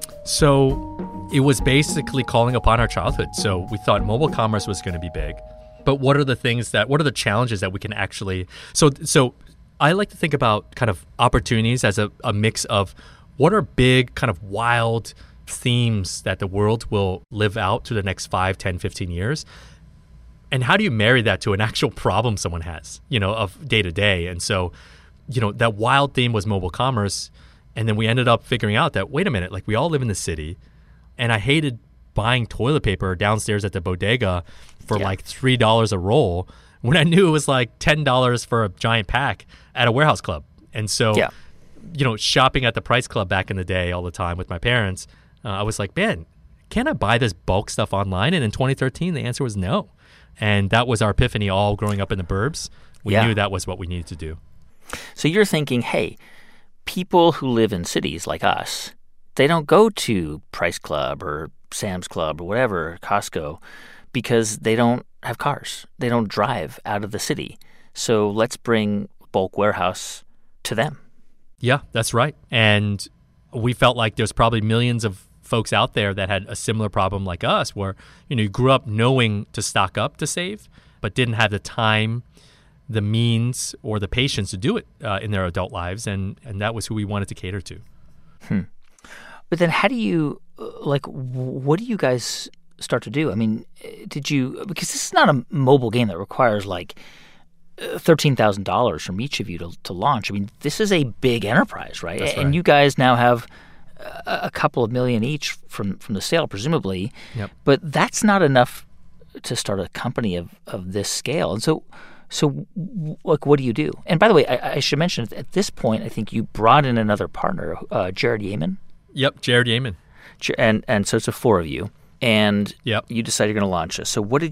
So it was basically calling upon our childhood. So we thought mobile commerce was going to be big. But what are the challenges that we can actually... So I like to think about kind of opportunities as a mix of what are big kind of wild themes that the world will live out to the next 5, 10, 15 years. And how do you marry that to an actual problem someone has, of day to day? And so, that wild theme was mobile commerce. And then we ended up figuring out that, wait a minute, like we all live in the city. And I hated buying toilet paper downstairs at the bodega for like $3 a roll when I knew it was like $10 for a giant pack at a warehouse club. And so, shopping at the Price Club back in the day all the time with my parents, I was like, man, can I buy this bulk stuff online? And in 2013, the answer was no. And that was our epiphany all growing up in the burbs. We knew that was what we needed to do. So you're thinking, hey, people who live in cities like us, they don't go to Price Club or Sam's Club or whatever, Costco, because they don't have cars. They don't drive out of the city. So let's bring bulk warehouse to them. Yeah, that's right. And we felt like there's probably millions of folks out there that had a similar problem like us where, you grew up knowing to stock up to save, but didn't have the time, the means, or the patience to do it in their adult lives. And that was who we wanted to cater to. But then how do you, what do you guys start to do? I mean, because this is not a mobile game that requires like $13,000 from each of you to launch. I mean, this is a big enterprise, right? That's right. And you guys now have a couple of million each from the sale, presumably. Yep. But that's not enough to start a company of this scale. And so what do you do? And by the way, I should mention at this point, I think you brought in another partner, Jared Yeaman. Yep, Jared Yeaman. And so it's a 4 of you. And you decide you're going to launch this. So what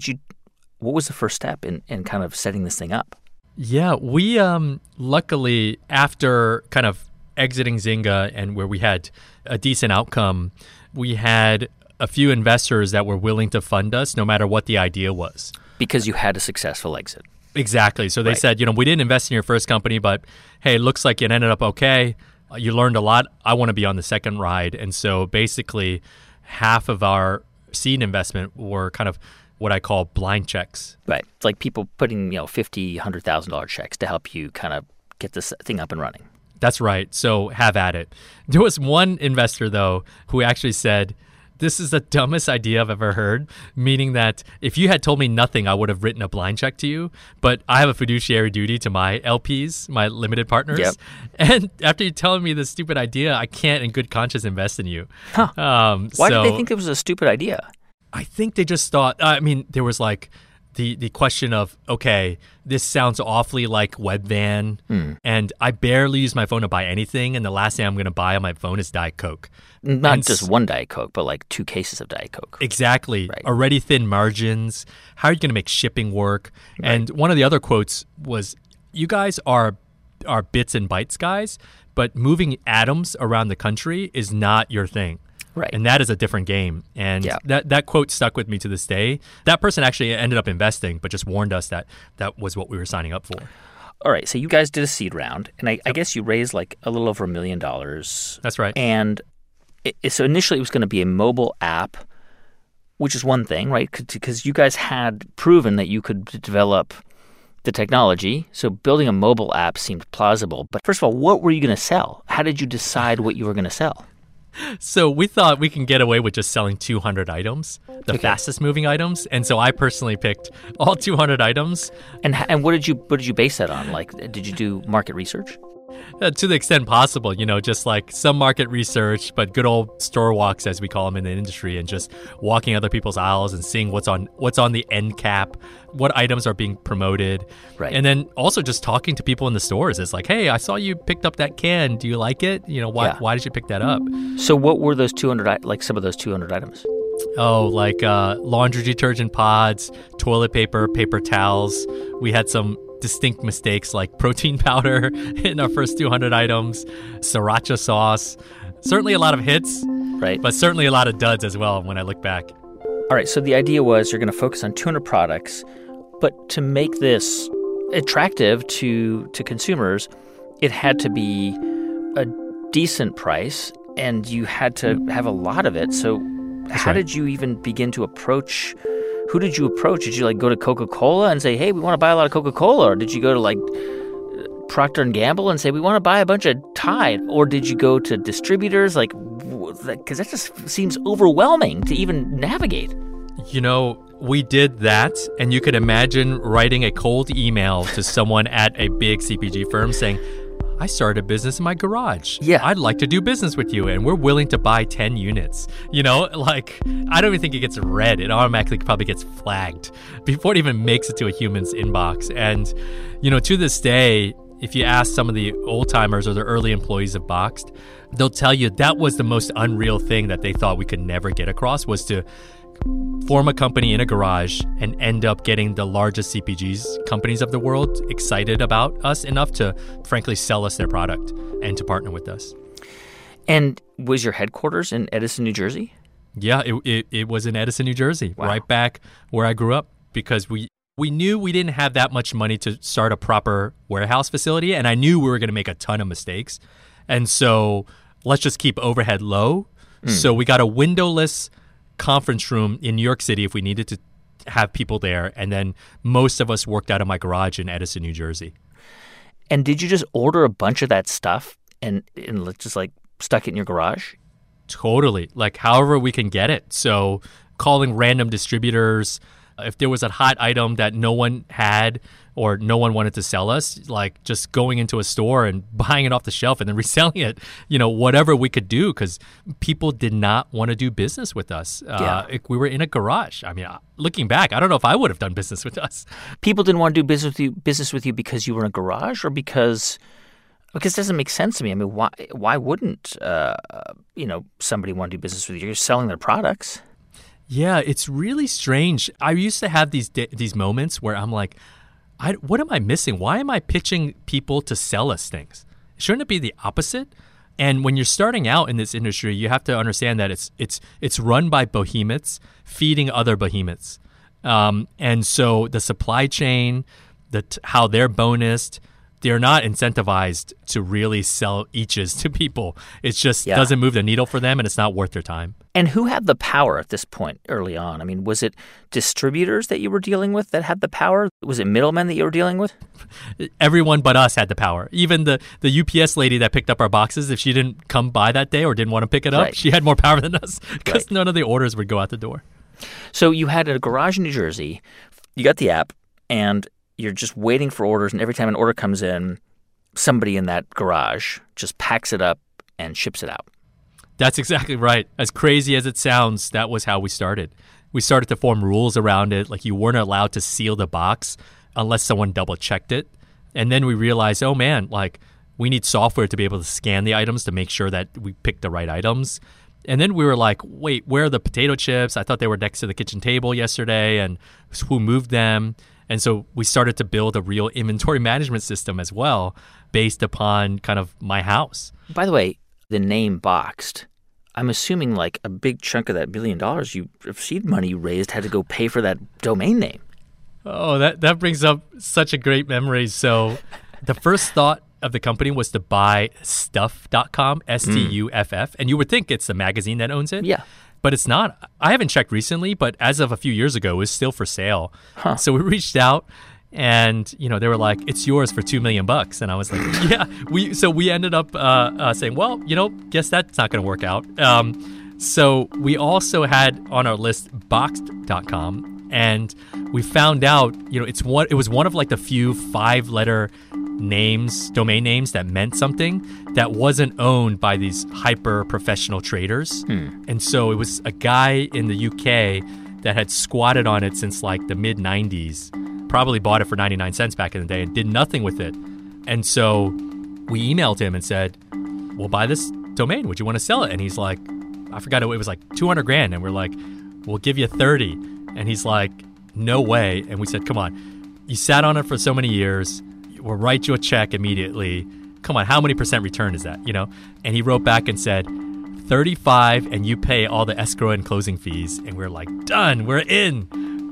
was the first step in kind of setting this thing up? Yeah, we luckily, after kind of exiting Zynga and where we had a decent outcome, we had a few investors that were willing to fund us no matter what the idea was. Because you had a successful exit. Exactly. So they said, we didn't invest in your first company, but hey, it looks like it ended up okay. You learned a lot. I want to be on the second ride. And so basically half of our seed investment were kind of what I call blind checks. Right. It's like people putting, $50,000, $100,000 checks to help you kind of get this thing up and running. That's right. So have at it. There was one investor, though, who actually said, this is the dumbest idea I've ever heard, meaning that if you had told me nothing, I would have written a blind check to you. But I have a fiduciary duty to my LPs, my limited partners. Yep. And after you telling me this stupid idea, I can't in good conscience invest in you. Huh. Why did they think it was a stupid idea? I think they just thought, there was like the question of, okay, this sounds awfully like Webvan, and I barely use my phone to buy anything, and the last thing I'm going to buy on my phone is Diet Coke. Not just one Diet Coke, but like 2 cases of Diet Coke. Exactly. Right. Already thin margins. How are you going to make shipping work? Right. And one of the other quotes was, you guys are bits and bytes guys, but moving atoms around the country is not your thing. Right. And that is a different game. And that quote stuck with me to this day. That person actually ended up investing, but just warned us that was what we were signing up for. All right. So you guys did a seed round, and I guess you raised like a little over $1 million. That's right. And so initially it was going to be a mobile app, which is one thing, right? Because you guys had proven that you could develop the technology. So building a mobile app seemed plausible. But first of all, what were you going to sell? How did you decide what you were going to sell? So we thought we can get away with just selling 200 items, the fastest moving items. And so I personally picked all 200 items. And what did you base that on? Like, did you do market research? To the extent possible, just like some market research, but good old store walks, as we call them in the industry, and just walking other people's aisles and seeing what's on the end cap, what items are being promoted. Right. And then also just talking to people in the stores. It's like, hey, I saw you picked up that can. Do you like it? Why did you pick that up? So what were those 200, like some of those 200 items? Oh, like laundry detergent pods, toilet paper, paper towels. We had some distinct mistakes like protein powder in our first 200 items, sriracha sauce. Certainly a lot of hits, right? But certainly a lot of duds as well when I look back. All right, so the idea was you're going to focus on 200 products, but to make this attractive to consumers, it had to be a decent price, and you had to have a lot of it. So how did you even begin to approach? Who did you approach? Did you like go to Coca-Cola and say, hey, we want to buy a lot of Coca-Cola? Or did you go to like Procter & Gamble and say, we want to buy a bunch of Tide? Or did you go to distributors? Like, because that just seems overwhelming to even navigate. You know, we did that, and you could imagine writing a cold email to someone at a big CPG firm saying, I started a business in my garage. Yeah. I'd like to do business with you, and we're willing to buy 10 units. You know, like, I don't even think it gets read. It automatically probably gets flagged before it even makes it to a human's inbox. And, you know, to this day, if you ask some of the old-timers or the early employees of Boxed, they'll tell you that was the most unreal thing that they thought we could never get across, was to form a company in a garage and end up getting the largest CPGs companies of the world excited about us enough to, frankly, sell us their product and to partner with us. And was your headquarters in Edison, New Jersey? Yeah, it was in Edison, New Jersey, wow. Right back where I grew up, because we knew we didn't have that much money to start a proper warehouse facility, and I knew we were going to make a ton of mistakes. And so let's just keep overhead low. So we got a windowless conference room in New York City if we needed to have people there, and then most of us worked out of my garage in Edison, New Jersey. And did you just order a bunch of that stuff and just like stuck it in your garage? Totally, like however we can get it. So calling random distributors, if there was a hot item that no one had or no one wanted to sell us, like just going into a store and buying it off the shelf and then reselling it, you know, whatever we could do, because people did not want to do business with us. We were in a garage. I mean, looking back, I don't know if I would have done business with us. People didn't want to do business with you because you were in a garage, or because it doesn't make sense to me. I mean, why wouldn't somebody want to do business with you? You're selling their products. Yeah, it's really strange. I used to have these moments where I'm like, what am I missing? Why am I pitching people to sell us things? Shouldn't it be the opposite? And when you're starting out in this industry, you have to understand that it's run by behemoths feeding other behemoths. And so the supply chain, how they're bonused, they're not incentivized to really sell eaches to people. It just doesn't move the needle for them, and it's not worth their time. And who had the power at this point early on? I mean, was it distributors that you were dealing with that had the power? Was it middlemen that you were dealing with? Everyone but us had the power. Even the UPS lady that picked up our boxes, if she didn't come by that day or didn't want to pick it up, she had more power than us, because none of the orders would go out the door. So you had a garage in New Jersey. You got the app, and you're just waiting for orders, and every time an order comes in, somebody in that garage just packs it up and ships it out. That's exactly right. As crazy as it sounds, that was how we started. We started to form rules around it, like you weren't allowed to seal the box unless someone double-checked it. And then we realized, oh man, like we need software to be able to scan the items to make sure that we pick the right items. And then we were like, wait, where are the potato chips? I thought they were next to the kitchen table yesterday, and who moved them? And so we started to build a real inventory management system as well, based upon kind of my house. By the way, the name Boxed, I'm assuming like a big chunk of that $1 billion seed money you raised had to go pay for that domain name. Oh, that brings up such a great memory. So the first thought of the company was to buy stuff.com, STUFF. And you would think it's the magazine that owns it. Yeah. But it's not. I haven't checked recently, but as of a few years ago, it was still for sale. Huh. So we reached out, and they were like, "It's yours for $2 million." And I was like, "Yeah." We ended up saying, "Well, guess that's not going to work out." So we also had on our list Boxed.com, and we found out, it was one of like the few 5-letter domain names that meant something that wasn't owned by these hyper professional traders. And so it was a guy in the UK that had squatted on it since like the mid 90s, probably bought it for 99 cents back in the day and did nothing with it. And so we emailed him and said, we'll buy this domain. Would you want to sell it? And he's like, I forgot, it was like $200,000. And we're like, we'll give you 30. And he's like, no way. And we said, come on, you sat on it for so many years. We'll write you a check immediately. Come on, how many percent return is that, And he wrote back and said, 35, and you pay all the escrow and closing fees. And we're like, done, we're in.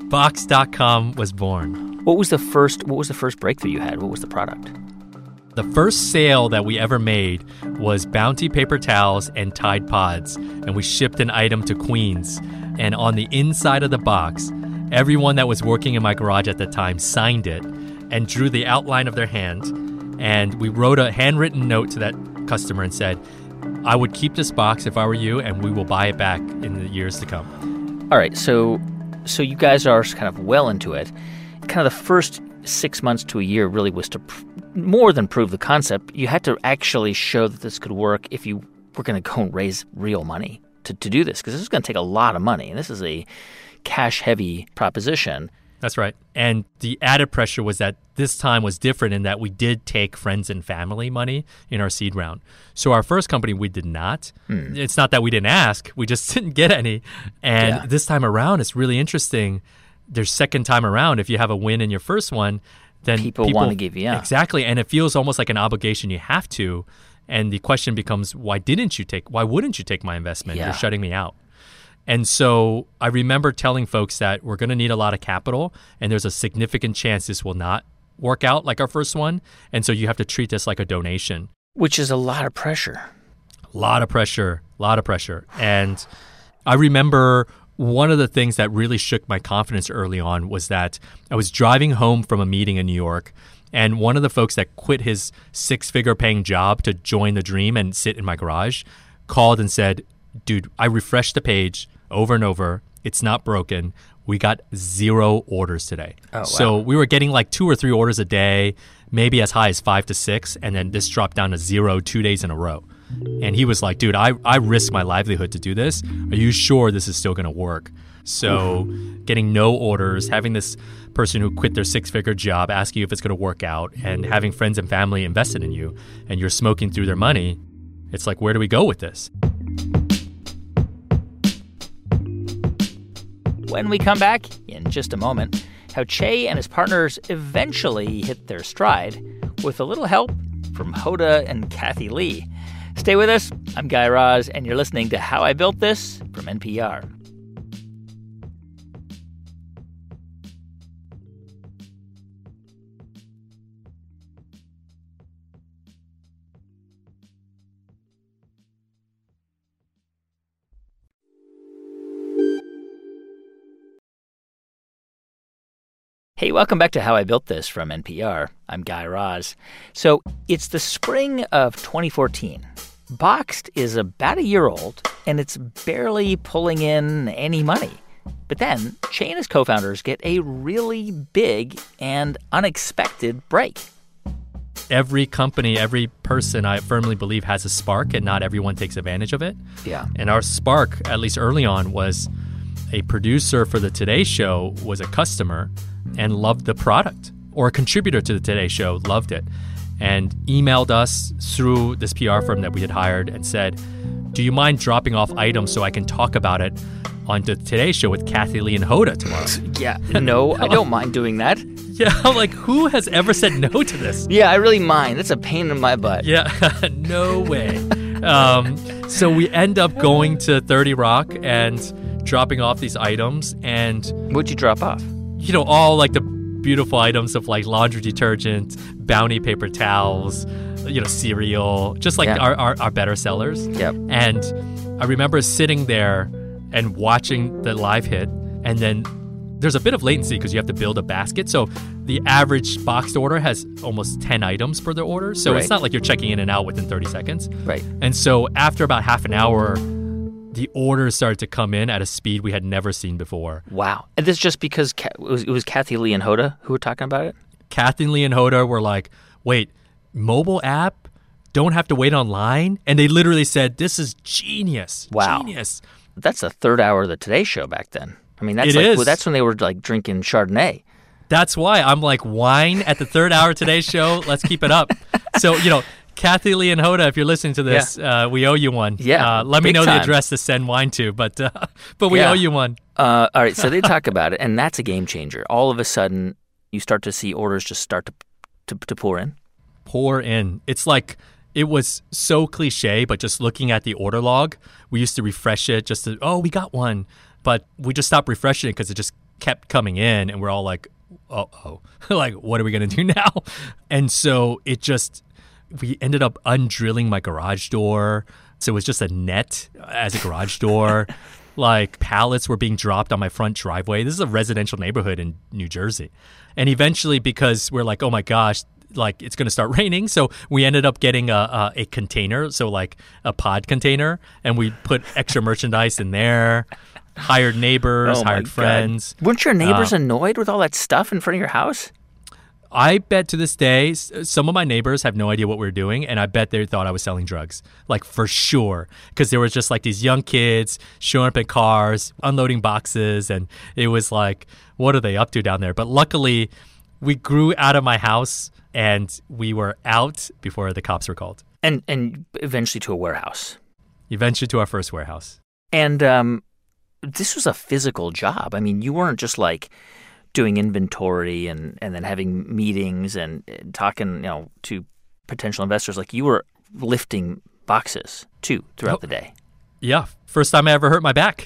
Box.com was born. What was the first breakthrough you had? What was the product? The first sale that we ever made was Bounty paper towels and Tide Pods, and we shipped an item to Queens. And on the inside of the box, everyone that was working in my garage at the time signed it and drew the outline of their hand. And we wrote a handwritten note to that customer and said, I would keep this box if I were you, and we will buy it back in the years to come. All right, so you guys are kind of well into it. Kind of the first 6 months to a year really was to more than prove the concept. You had to actually show that this could work if you were going to go and raise real money to do this, because this is going to take a lot of money, and this is a cash-heavy proposition. That's right. And the added pressure was that this time was different in that we did take friends and family money in our seed round. So our first company, we did not. It's not that we didn't ask. We just didn't get any. And this time around, it's really interesting. There's second time around, if you have a win in your first one, then people want to give you. Exactly. And it feels almost like an obligation you have to. And the question becomes, why wouldn't you take my investment? Yeah. You're shutting me out. And so I remember telling folks that we're going to need a lot of capital, and there's a significant chance this will not work out like our first one. And so you have to treat this like a donation. Which is a lot of pressure. A lot of pressure. And I remember one of the things that really shook my confidence early on was that I was driving home from a meeting in New York, and one of the folks that quit his 6-figure paying job to join the dream and sit in my garage called and said, dude, I refreshed the page over and over. It's not broken. We got 0 orders today. Oh, wow. So we were getting like 2 or 3 orders a day, maybe as high as 5 to 6, and then this dropped down to 0 2 days in a row. And he was like, dude, I risk my livelihood to do this. Are you sure this is still going to work? So getting no orders, having this person who quit their 6-figure job ask you if it's going to work out, and having friends and family invested in you, and you're smoking through their money, it's like, where do we go with this? When we come back, in just a moment, how Che and his partners eventually hit their stride with a little help from Hoda and Kathy Lee. Stay with us. I'm Guy Raz, and you're listening to How I Built This from NPR. Hey, welcome back to How I Built This from NPR. I'm Guy Raz. So it's the spring of 2014. Boxed is about a year old, and it's barely pulling in any money. But then Che and his co-founders get a really big and unexpected break. Every company, every person, I firmly believe, has a spark, and not everyone takes advantage of it. Yeah. And our spark, at least early on, was a producer for the Today Show was a customer and loved the product, or a contributor to the Today Show loved it, and emailed us through this PR firm that we had hired and said, do you mind dropping off items so I can talk about it on the Today Show with Kathy Lee and Hoda tomorrow? Yeah, no, I don't mind doing that. Yeah, I'm like, who has ever said no to this? Yeah, I really mind. That's a pain in my butt. Yeah, no way. So we end up going to 30 Rock and dropping off these items. And what'd you drop off? You know, all like the beautiful items of like laundry detergent, Bounty paper towels, you know, cereal, just like our better sellers. Yep. And I remember sitting there and watching the live hit, and then there's a bit of latency because you have to build a basket. So the average boxed order has almost 10 items for the order. So It's not like you're checking in and out within 30 seconds. Right. And so after about half an hour, the orders started to come in at a speed we had never seen before. Wow. And this just because it was Kathy Lee and Hoda who were talking about it? Kathy Lee and Hoda were like, wait, mobile app? Don't have to wait online? And they literally said, this is genius. Wow. Genius. That's the third hour of the Today Show back then. I mean, that's that's when they were like drinking Chardonnay. That's why I'm like, wine at the third hour Today Show, let's keep it up. So, you know, Kathy Lee and Hoda, if you're listening to this, we owe you one. Yeah, let me know time. the address to send wine to, but we owe you one. All right, so they talk about it, and that's a game changer. All of a sudden, you start to see orders just start to pour in. Pour in. It's like it was so cliche, but just looking at the order log, we used to refresh it just to, we got one. But we just stopped refreshing it because it just kept coming in, and we're all like, like, what are we going to do now? And so we ended up undrilling my garage door. So it was just a net as a garage door. Like pallets were being dropped on my front driveway. This is a residential neighborhood in New Jersey. And eventually, because we're like, oh my gosh, like it's going to start raining. So we ended up getting a container, so like a pod container, and we put extra merchandise in there. Hired neighbors, hired friends. Weren't your neighbors annoyed with all that stuff in front of your house? I bet to this day, some of my neighbors have no idea what we were doing, and I bet they thought I was selling drugs, like for sure, because there was just like these young kids showing up in cars, unloading boxes, and it was like, what are they up to down there? But luckily, we grew out of my house, and we were out before the cops were called. And eventually to a warehouse. Eventually to our first warehouse. And this was a physical job. I mean, you weren't just like doing inventory and then having meetings and talking, to potential investors. Like you were lifting boxes too throughout the day. Yeah. First time I ever hurt my back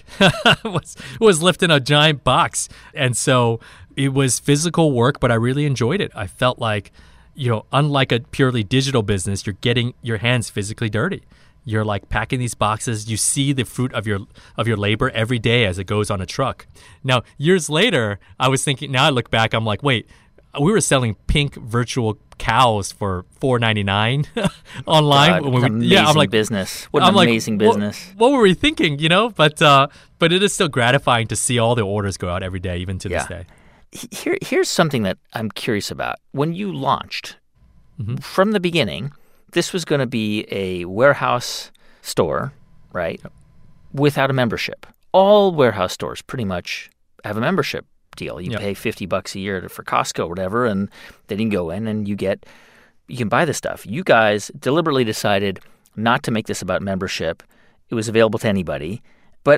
was lifting a giant box. And so it was physical work, but I really enjoyed it. I felt like, unlike a purely digital business, you're getting your hands physically dirty. You're like packing these boxes. You see the fruit of your labor every day as it goes on a truck. Now, years later, I was thinking, now I look back, I'm like, wait, we were selling pink virtual cows for $4.99 online. God, I'm like, business. What an amazing business. What were we thinking, But it is still gratifying to see all the orders go out every day, even to this day. Here's something that I'm curious about. When you launched, from the beginning, this was going to be a warehouse store, right, without a membership. All warehouse stores pretty much have a membership deal. You pay $50 a year for Costco or whatever, and then you can go in and you can buy the stuff. You guys deliberately decided not to make this about membership. It was available to anybody. But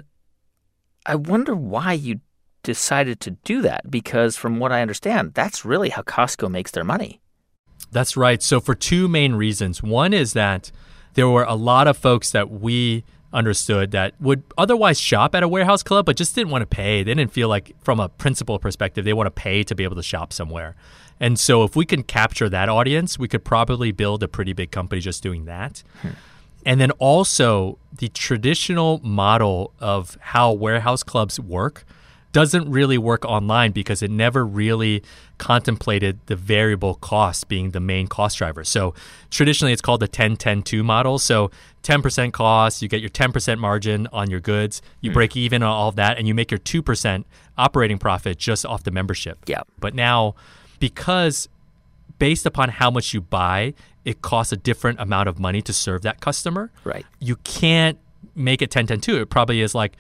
I wonder why you decided to do that, because from what I understand, that's really how Costco makes their money. That's right. So for two main reasons. One is that there were a lot of folks that we understood that would otherwise shop at a warehouse club, but just didn't want to pay. They didn't feel like, from a principal perspective, they want to pay to be able to shop somewhere. And so if we can capture that audience, we could probably build a pretty big company just doing that. And then also the traditional model of how warehouse clubs work doesn't really work online because it never really contemplated the variable cost being the main cost driver. So traditionally, it's called the 10-10-2 model. So 10% cost, you get your 10% margin on your goods, you break even on all of that, and you make your 2% operating profit just off the membership. Yeah. But now, because based upon how much you buy, it costs a different amount of money to serve that customer. Right. You can't make it 10-10-2. It probably is like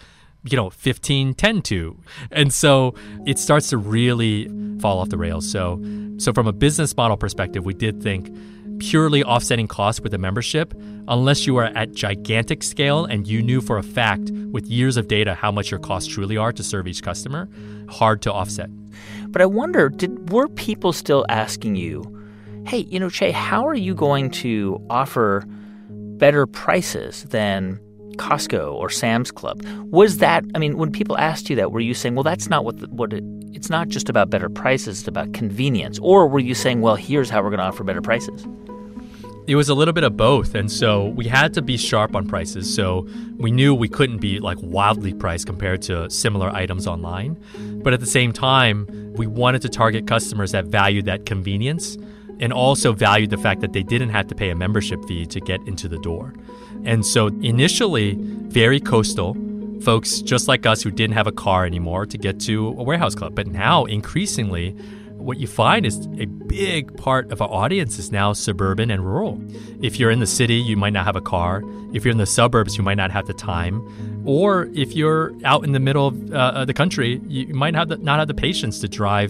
15-10-2. And so it starts to really fall off the rails. So from a business model perspective, we did think purely offsetting costs with a membership, unless you are at gigantic scale and you knew for a fact with years of data how much your costs truly are to serve each customer, hard to offset. But I wonder, were people still asking you, hey, Che, how are you going to offer better prices than Costco or Sam's Club? Was that, when people asked you that, were you saying, well, that's not it's not just about better prices, it's about convenience? Or were you saying, well, here's how we're going to offer better prices? It was a little bit of both. And so we had to be sharp on prices. So we knew we couldn't be like wildly priced compared to similar items online. But at the same time, we wanted to target customers that valued that convenience and also valued the fact that they didn't have to pay a membership fee to get into the door. And so initially, very coastal, folks just like us who didn't have a car anymore to get to a warehouse club. But now, increasingly, what you find is a big part of our audience is now suburban and rural. If you're in the city, you might not have a car. If you're in the suburbs, you might not have the time. Or if you're out in the middle of the country, you might not have the patience to drive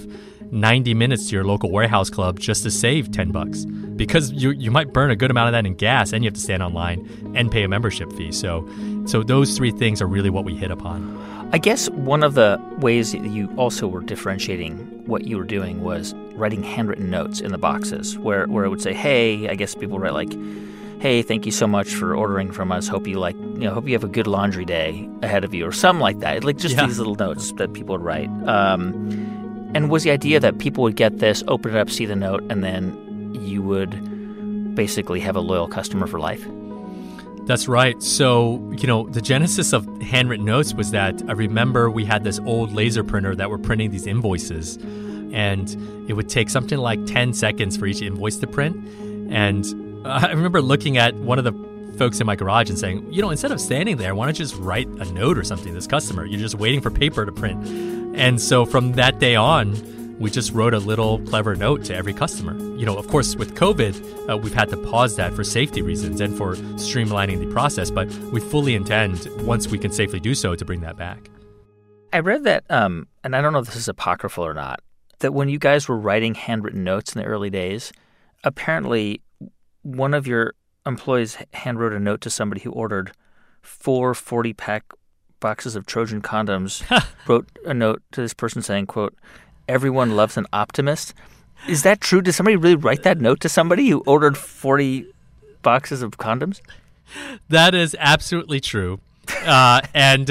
90 minutes to your local warehouse club just to save $10 because you might burn a good amount of that in gas, and you have to stand online and pay a membership fee. So those three things are really what we hit upon. I guess one of the ways that you also were differentiating what you were doing was writing handwritten notes in the boxes where it would say, hey, I guess people write like, hey, thank you so much for ordering from us. Hope you hope you have a good laundry day ahead of you, or something like that. Like just these little notes that people would write. And was the idea that people would get this, open it up, see the note, and then you would basically have a loyal customer for life? That's right. So, the genesis of handwritten notes was that I remember we had this old laser printer that were printing these invoices, and it would take something like 10 seconds for each invoice to print. And I remember looking at one of the folks in my garage and saying, instead of standing there, why don't you just write a note or something to this customer? You're just waiting for paper to print. And so from that day on, we just wrote a little clever note to every customer. Of course, with COVID, we've had to pause that for safety reasons and for streamlining the process, but we fully intend, once we can safely do so, to bring that back. I read that, and I don't know if this is apocryphal or not, that when you guys were writing handwritten notes in the early days, apparently one of your employees handwrote a note to somebody who ordered 4 40-pack boxes of Trojan condoms, wrote a note to this person saying, quote, everyone loves an optimist. Is that true? Did somebody really write that note to somebody who ordered 40 boxes of condoms? That is absolutely true. And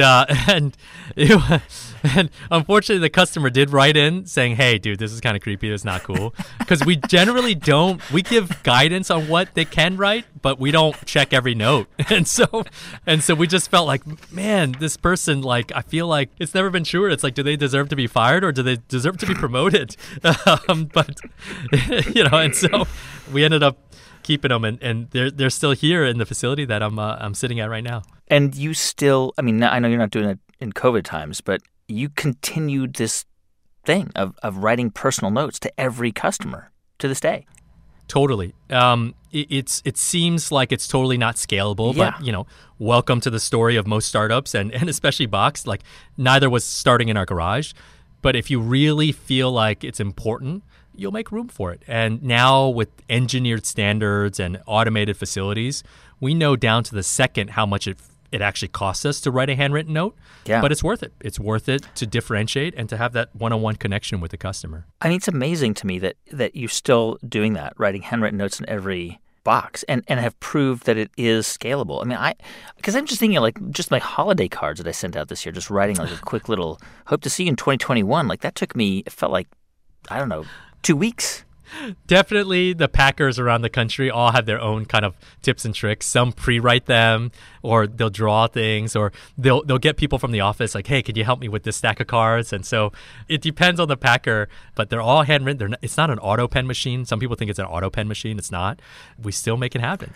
unfortunately, the customer did write in saying, hey, dude, this is kind of creepy. It's not cool. Because we generally we give guidance on what they can write, but we don't check every note. And so we just felt like, man, this person, I feel like it's never been sure. It's like, do they deserve to be fired or do they deserve to be promoted? And so we ended up keeping them, and they're still here in the facility that I'm sitting at right now. And you still, I know you're not doing it in COVID times, but you continued this thing of writing personal notes to every customer to this day. Totally. It seems like it's totally not scalable, yeah. But welcome to the story of most startups, and especially Box. Neither was starting in our garage, but if you really feel like it's important, you'll make room for it. And now with engineered standards and automated facilities, we know down to the second how much it actually costs us to write a handwritten note. Yeah. But it's worth it. It's worth it to differentiate and to have that one-on-one connection with the customer. It's amazing to me that you're still doing that, writing handwritten notes in every box, and have proved that it is scalable. Because I'm just thinking just my holiday cards that I sent out this year, just writing a quick little hope to see you in 2021. That took me, it felt like, I don't know, 2 weeks. Definitely the packers around the country all have their own kind of tips and tricks. Some pre-write them, or they'll draw things, or they'll get people from the office like, hey, could you help me with this stack of cards? And so it depends on the packer, but they're all handwritten. It's not an auto pen machine. Some people think it's an auto pen machine. It's not. We still make it happen.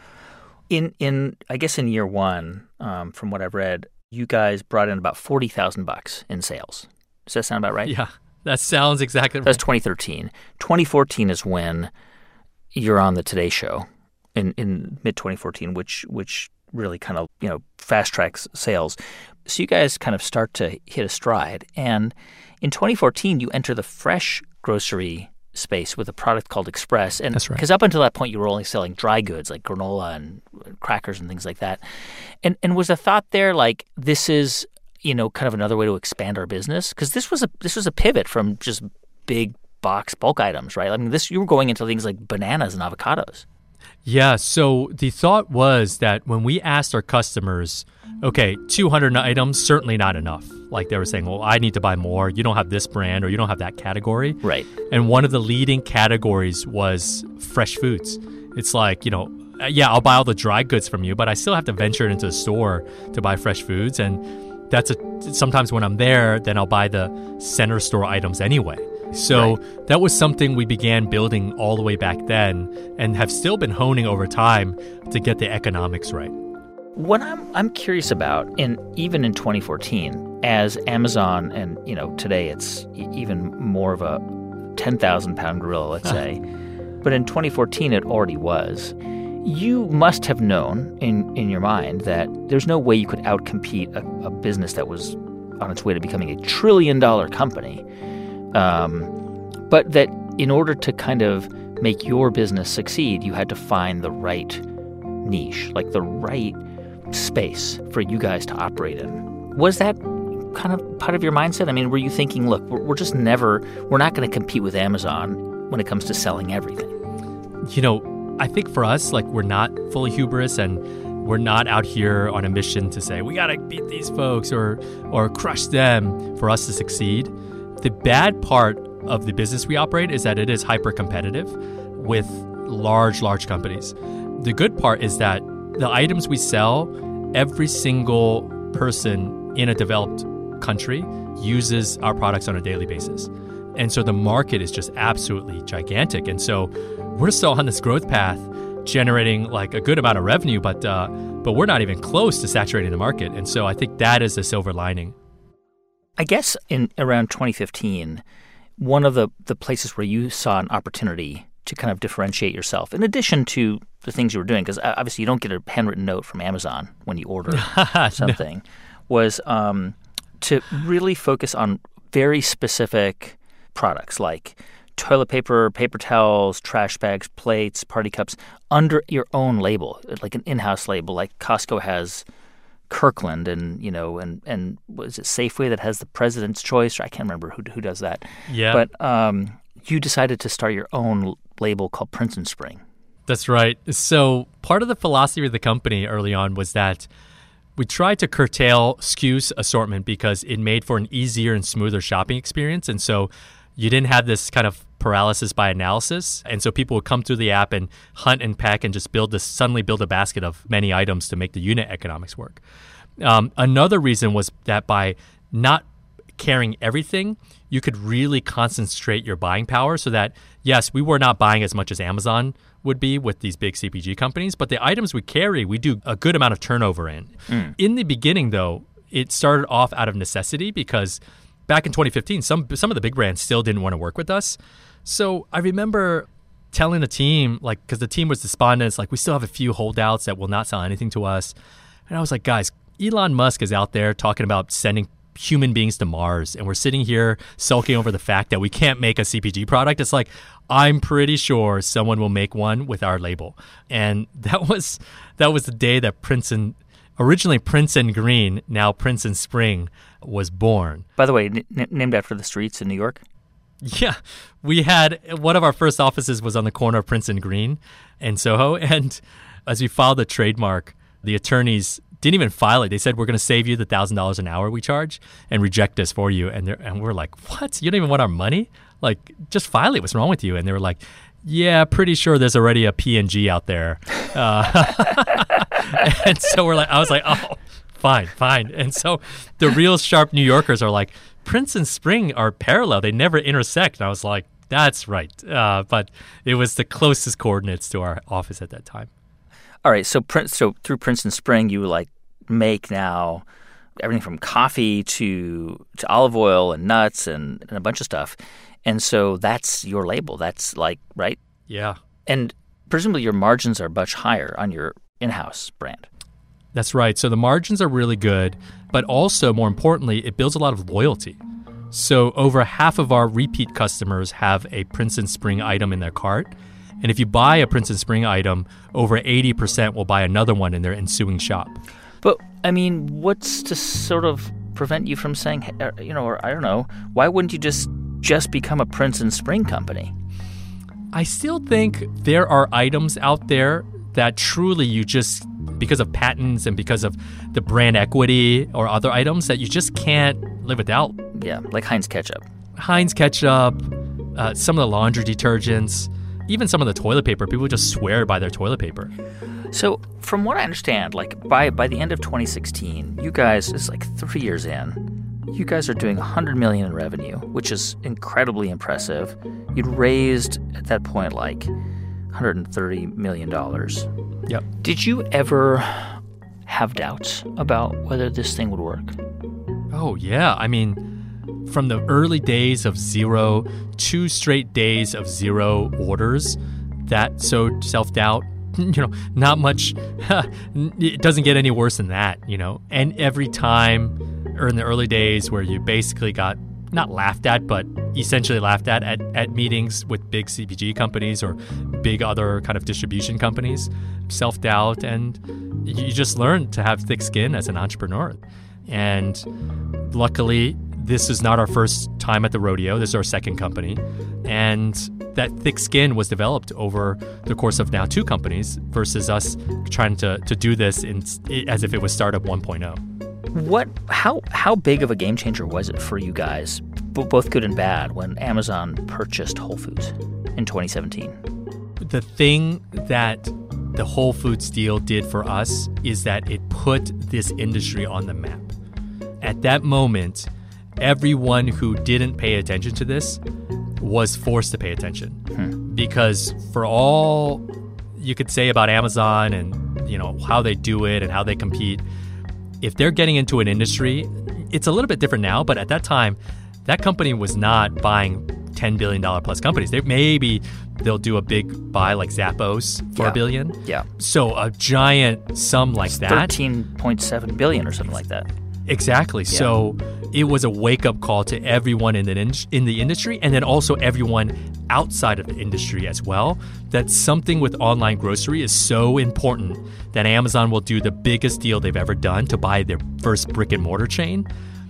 I guess in year one, from what I've read, you guys brought in about $40,000 in sales. Does that sound about right? Yeah. That sounds exactly right. That's 2013. 2014 is when you're on the Today Show in mid-2014, which really kind of, fast-tracks sales. So you guys kind of start to hit a stride. And in 2014, you enter the fresh grocery space with a product called Express. And that's right. Because up until that point, you were only selling dry goods like granola and crackers and things like that. And was the thought there this is kind of another way to expand our business? Because this was a pivot from just big box bulk items, right? You were going into things like bananas and avocados. Yeah. So the thought was that when we asked our customers, okay, 200 items, certainly not enough. They were saying, well, I need to buy more. You don't have this brand or you don't have that category. Right. And one of the leading categories was fresh foods. It's yeah, I'll buy all the dry goods from you, but I still have to venture into the store to buy fresh foods. And sometimes when I'm there, then I'll buy the center store items anyway. So right. That was something we began building all the way back then and have still been honing over time to get the economics right. What I'm curious about, even in 2014, as Amazon, and today it's even more of a 10,000-pound gorilla, let's say, but in 2014 it already was. You must have known in your mind that there's no way you could outcompete a business that was on its way to becoming $1 trillion company but that in order to kind of make your business succeed, you had to find the right niche, like the right space for you guys to operate in. Was that kind of part of your mindset? I mean, were you thinking, look, we're not going to compete with Amazon when it comes to selling everything? I think for us, we're not fully hubris, and we're not out here on a mission to say we got to beat these folks or crush them for us to succeed. The bad part of the business we operate is that it is hyper competitive with large companies. The good part is that the items we sell, every single person in a developed country uses our products on a daily basis. And so the market is just absolutely gigantic. And so we're still on this growth path, generating a good amount of revenue, but we're not even close to saturating the market. And so I think that is the silver lining. I guess in around 2015, one of the places where you saw an opportunity to kind of differentiate yourself, in addition to the things you were doing, because obviously you don't get a handwritten note from Amazon when you order something, no. Was to really focus on very specific products like toilet paper, paper towels, trash bags, plates, party cups, under your own label, like an in-house label, like Costco has Kirkland and was it Safeway that has the President's Choice? Or I can't remember who does that. Yeah. But you decided to start your own label called Prince & Spring. That's right. So part of the philosophy of the company early on was that we tried to curtail SKUs assortment because it made for an easier and smoother shopping experience. And so you didn't have this kind of paralysis by analysis. And so people would come through the app and hunt and peck and just suddenly build a basket of many items to make the unit economics work. Another reason was that by not carrying everything, you could really concentrate your buying power so that, yes, we were not buying as much as Amazon would be with these big CPG companies, but the items we carry, we do a good amount of turnover in. In the beginning, though, it started off out of necessity because back in 2015, some of the big brands still didn't want to work with us. So I remember telling the team, because the team was despondent, it's we still have a few holdouts that will not sell anything to us. And I was like, guys, Elon Musk is out there talking about sending human beings to Mars, and we're sitting here sulking over the fact that we can't make a CPG product. It's I'm pretty sure someone will make one with our label. And that was the day that originally Prince & Green, now Prince & Spring, was born. By the way, named after the streets in New York? Yeah. We had one of our first offices was on the corner of Prince and Green in Soho. And as we filed the trademark, the attorneys didn't even file it. They said, we're going to save you the $1,000 an hour we charge and reject this for you. And we're like, what? You don't even want our money? Just file it. What's wrong with you? And they were like, yeah, pretty sure there's already a P&G out there. And so I was like, oh, fine. And so the real sharp New Yorkers are like, Prince and Spring are parallel. They never intersect. And I was like, that's right. But it was the closest coordinates to our office at that time. All right. So through Prince & Spring, you make now everything from coffee to olive oil and nuts and a bunch of stuff. And so that's your label. That's right? Yeah. And presumably your margins are much higher on your in-house brand. That's right. So the margins are really good, but also more importantly, it builds a lot of loyalty. So over half of our repeat customers have a Prince & Spring item in their cart. And if you buy a Prince & Spring item, over 80% will buy another one in their ensuing shop. But, I mean, what's to sort of prevent you from saying, or I don't know, why wouldn't you just become a Prince & Spring company? I still think there are items out there that truly you just, because of patents and because of the brand equity or other items, that you just can't live without. Yeah, like Heinz ketchup. Heinz ketchup, some of the laundry detergents, even some of the toilet paper. People just swear by their toilet paper. So from what I understand, by the end of 2016, you guys, it's 3 years in, you guys are doing $100 million in revenue, which is incredibly impressive. You'd raised at that point $130 million. Yep. Did you ever have doubts about whether this thing would work? Oh, yeah. I mean, from the early days of 2 straight days of 0 orders, that sowed self-doubt. Not much. It doesn't get any worse than that, And every time, or in the early days where you basically got not laughed at, but essentially laughed at meetings with big CPG companies or big other kind of distribution companies. Self-doubt, and you just learn to have thick skin as an entrepreneur. And luckily, this is not our first time at the rodeo. This is our second company. And that thick skin was developed over the course of now 2 companies versus us trying to do this as if it was Startup 1.0. How big of a game changer was it for you guys, both good and bad, when Amazon purchased Whole Foods in 2017? The thing that the Whole Foods deal did for us is that it put this industry on the map. At that moment, everyone who didn't pay attention to this was forced to pay attention. Because for all you could say about Amazon and how they do it and how they compete, if they're getting into an industry, it's a little bit different now, but at that time, that company was not buying $10 billion plus companies. They'll do a big buy like Zappos for $1 billion. Yeah. So a giant sum like that. $13.7 billion or something like that. Exactly. Yeah. So it was a wake-up call to everyone in the industry, and then also everyone outside of the industry as well, that something with online grocery is so important that Amazon will do the biggest deal they've ever done to buy their first brick-and-mortar chain.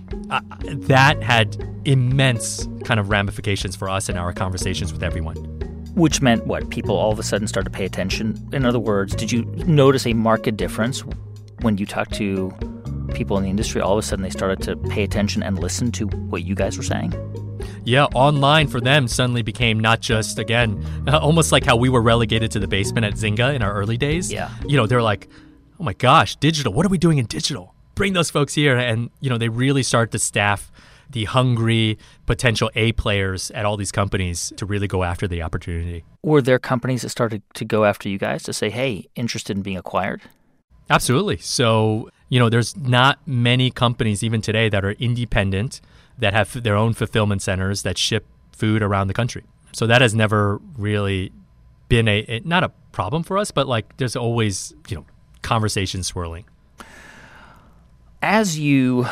That had immense kind of ramifications for us in our conversations with everyone. Which meant what? People all of a sudden started to pay attention? In other words, did you notice a marked difference when you talked to people in the industry? All of a sudden they started to pay attention and listen to what you guys were saying? Yeah, online for them suddenly became not just, again, almost like how we were relegated to the basement at Zynga in our early days. Yeah. They're like, oh my gosh, digital, what are we doing in digital? Bring those folks here. And, they really started to staff the hungry potential A players at all these companies to really go after the opportunity. Were there companies that started to go after you guys to say, hey, interested in being acquired? Absolutely. So, there's not many companies even today that are independent, that have their own fulfillment centers that ship food around the country. So that has never really been not a problem for us, but there's always, conversations swirling. As you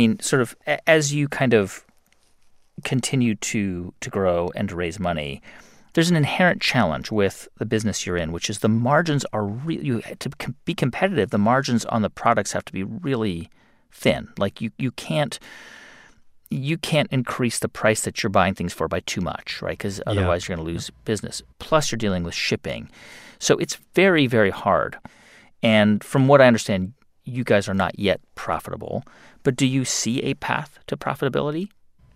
kind of continue to grow and to raise money, there's an inherent challenge with the business you're in, which is the margins are really, to be competitive, the margins on the products have to be really thin. You can't increase the price that you're buying things for by too much, right? Because otherwise you're going to lose business. Plus you're dealing with shipping. So it's very, very hard. And from what I understand, you guys are not yet profitable, but do you see a path to profitability?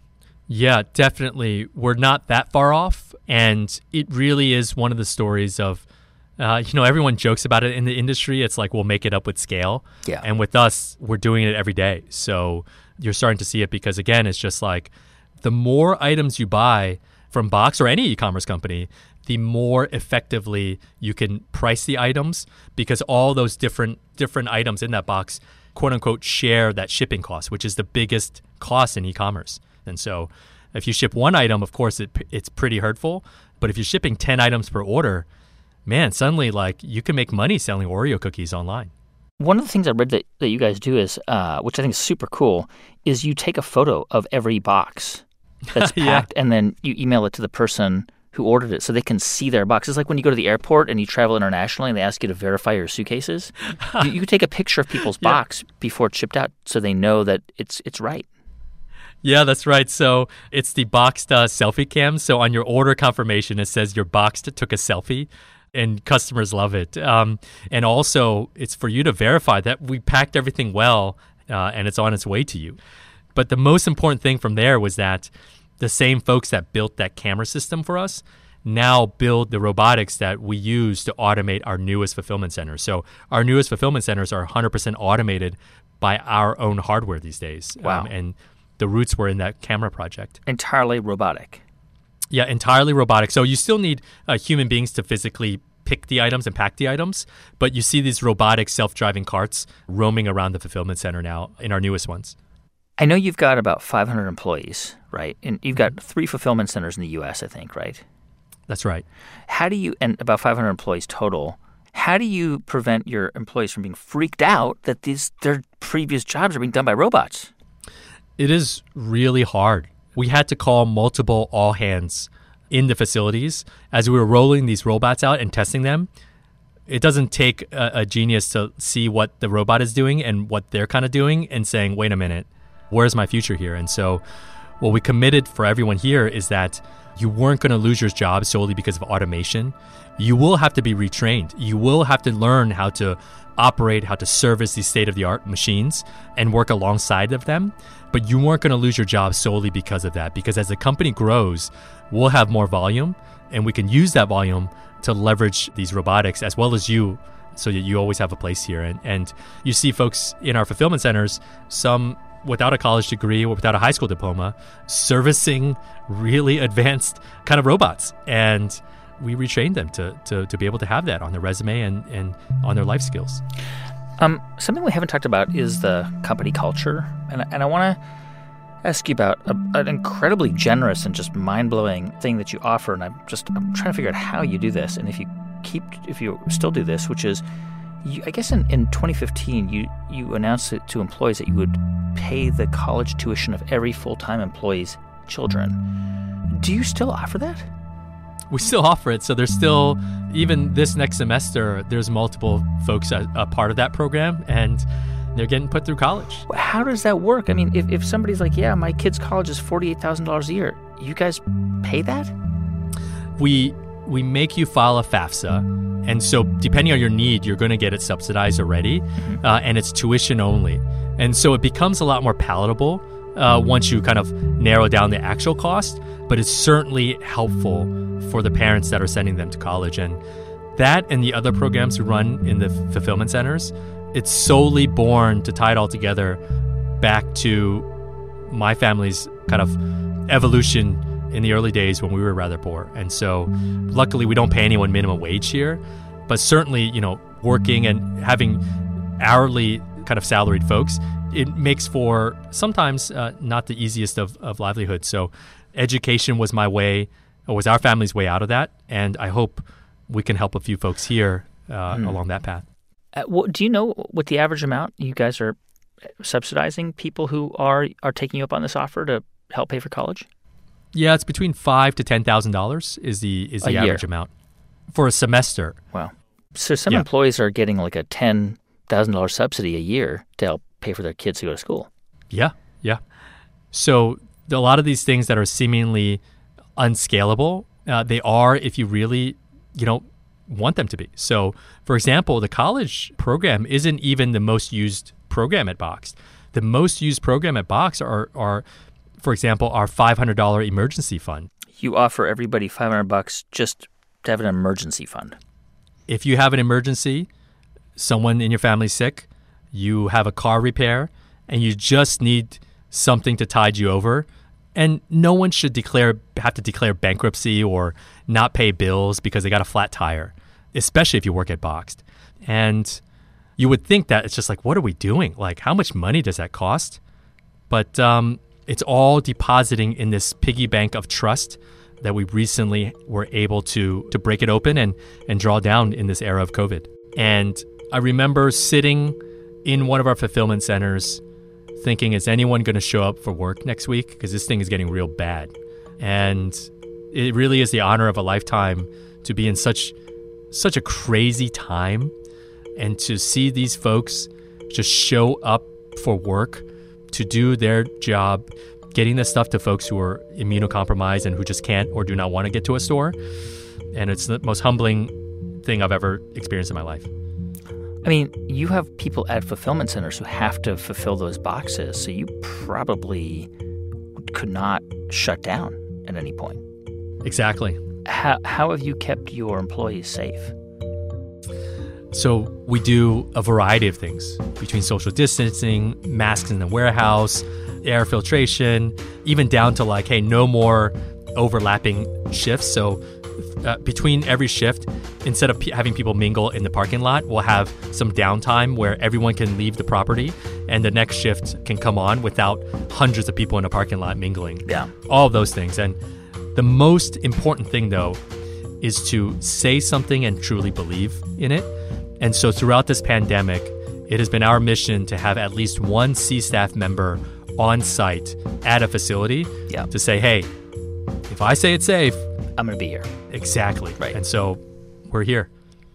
Yeah, definitely. We're not that far off, and it really is one of the stories of, everyone jokes about it in the industry. It's like we'll make it up with scale. Yeah. And with us, we're doing it every day. So you're starting to see it because, again, it's just like the more items you buy from Box or any e-commerce company, the more effectively you can price the items, because all those different items in that box, quote unquote, share that shipping cost, which is the biggest cost in e-commerce. And so if you ship one item, of course, it's pretty hurtful. But if you're shipping 10 items per order, man, suddenly you can make money selling Oreo cookies online. One of the things I read that you guys do is, which I think is super cool, is you take a photo of every box that's packed and then you email it to the person who ordered it so they can see their box. It's like when you go to the airport and you travel internationally and they ask you to verify your suitcases. You take a picture of people's box before it's shipped out so they know that it's right. Yeah, that's right. So it's the Boxed selfie cam. So on your order confirmation, it says your Boxed took a selfie, and customers love it. And also, it's for you to verify that we packed everything well and it's on its way to you. But the most important thing from there was that the same folks that built that camera system for us now build the robotics that we use to automate our newest fulfillment centers. So our newest fulfillment centers are 100% automated by our own hardware these days. Wow. And the roots were in that camera project. Entirely robotic. Yeah, entirely robotic. So you still need human beings to physically pick the items and pack the items, but you see these robotic self-driving carts roaming around the fulfillment center now in our newest ones. I know you've got about 500 employees, right? And you've got 3 fulfillment centers in the U.S., I think, right? That's right. And about 500 employees total, how do you prevent your employees from being freaked out that their previous jobs are being done by robots? It is really hard. we had to call multiple all hands in the facilities as we were rolling these robots out and testing them. It doesn't take a genius to see what the robot is doing and what they're kind of doing and saying, wait a minute, where's my future here? And so what we committed for everyone here is that you weren't going to lose your job solely because of automation. You will have to be retrained. You will have to learn how to operate, how to service these state-of-the-art machines and work alongside of them. But you weren't going to lose your job solely because of that, because as the company grows, we'll have more volume and we can use that volume to leverage these robotics as well as you, so that you always have a place here. And you see folks in our fulfillment centers, some without a college degree or without a high school diploma, servicing really advanced kind of robots. And we retrained them to be able to have that on their resume and on their life skills. Something we haven't talked about is the company culture. And I want to ask you about an incredibly generous and just mind-blowing thing that you offer. And I'm trying to figure out how you do this. And if you still do this, which is, I guess in 2015, you announced it to employees that you would pay the college tuition of every full-time employee's children. Do you still offer that? We still offer it. So there's still, even this next semester, there's multiple folks a part of that program, and they're getting put through college. How does that work? I mean, if somebody's like, yeah, my kid's college is $48,000 a year, you guys pay that? We make you file a FAFSA. And so depending on your need, you're going to get it subsidized already. And it's tuition only. And so it becomes a lot more palatable once you kind of narrow down the actual cost. But it's certainly helpful for the parents that are sending them to college. And that and the other programs we run in the fulfillment centers, it's solely born, to tie it all together, back to my family's kind of evolution in the early days when we were rather poor. And so luckily we don't pay anyone minimum wage here, but certainly, working and having hourly kind of salaried folks, it makes for sometimes not the easiest of livelihood. So education was my way, or was our family's way out of that. And I hope we can help a few folks here along that path. Do you know what the average amount you guys are subsidizing people who are taking you up on this offer to help pay for college? Yeah, it's between $5,000 to $10,000 is the average amount for a semester. Wow. So some employees are getting like a $10,000 subsidy a year to help pay for their kids to go to school. Yeah. So a lot of these things that are seemingly unscalable, they are if you really, want them to be. So, for example, the college program isn't even the most used program at Boxed. The most used program at Boxed are for example, our $500 emergency fund. You offer everybody $500 just to have an emergency fund. If you have an emergency, someone in your family's sick, you have a car repair, and you just need something to tide you over, and no one should have to declare bankruptcy or not pay bills because they got a flat tire, especially if you work at Boxed. And you would think that it's just like, what are we doing? Like, how much money does that cost? But it's all depositing in this piggy bank of trust that we recently were able to break it open and draw down in this era of COVID. And I remember sitting in one of our fulfillment centers thinking, is anyone going to show up for work next week? Because this thing is getting real bad. And it really is the honor of a lifetime to be in such a crazy time and to see these folks just show up for work to do their job, getting this stuff to folks who are immunocompromised and who just can't or do not want to get to a store. And it's the most humbling thing I've ever experienced in my life. I mean, you have people at fulfillment centers who have to fulfill those boxes, so you probably could not shut down at any point. Exactly. How have you kept your employees safe? So we do a variety of things between social distancing, masks in the warehouse, air filtration, even down to like, hey, no more overlapping shifts. So between every shift, instead of having people mingle in the parking lot, we'll have some downtime where everyone can leave the property and the next shift can come on without hundreds of people in a parking lot mingling. Yeah. All of those things. And the most important thing, though, is to say something and truly believe in it. And so throughout this pandemic, it has been our mission to have at least one C-staff member on site at a facility Yeah. to say, hey, if I say it's safe, I'm going to be here. exactly. Right. And so we're here.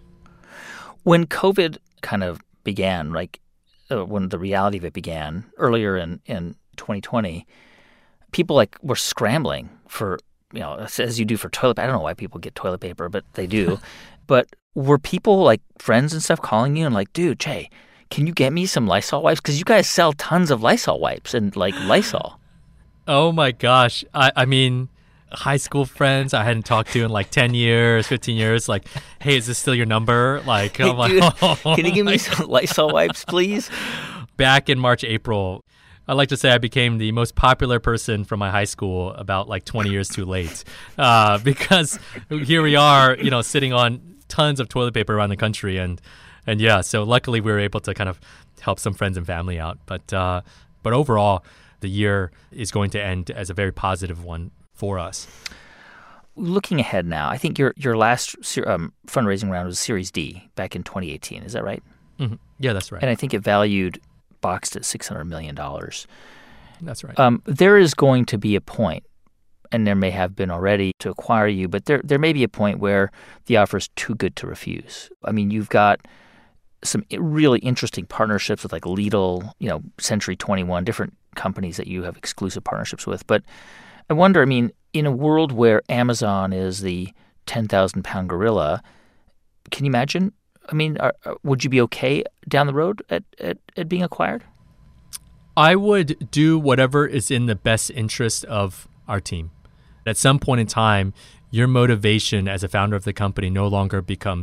When COVID kind of began, when the reality of it began earlier in 2020, people were scrambling for, as you do for toilet paper. I don't know why people get toilet paper, but they do. But were people friends and stuff calling you and dude, Jay, can you get me some Lysol wipes? Because you guys sell tons of Lysol wipes and Lysol. Oh my gosh. I mean, high school friends I hadn't talked to in 10 years, 15 years. Hey, is this still your number? Hey, I'm dude, oh, can you give me some Lysol wipes, please? Back in March, April, I like to say I became the most popular person from my high school about 20 years too late, because here we are, sitting on tons of toilet paper around the country, and yeah, so luckily we were able to kind of help some friends and family out. But overall, the year is going to end as a very positive one for us. Looking ahead now, I think your last fundraising round was Series D back in 2018. Is that right? Mm-hmm. Yeah, that's right. And I think it valued Boxed at $600 million. That's right. There is going to be a point, and there may have been already, to acquire you, but there may be a point where the offer is too good to refuse. I mean, you've got some really interesting partnerships with Lidl, Century 21, different companies that you have exclusive partnerships with. But I wonder, in a world where Amazon is the 10,000-pound gorilla, can you imagine? Would you be okay down the road at being acquired? I would do whatever is in the best interest of our team. At some point in time, your motivation as a founder of the company no longer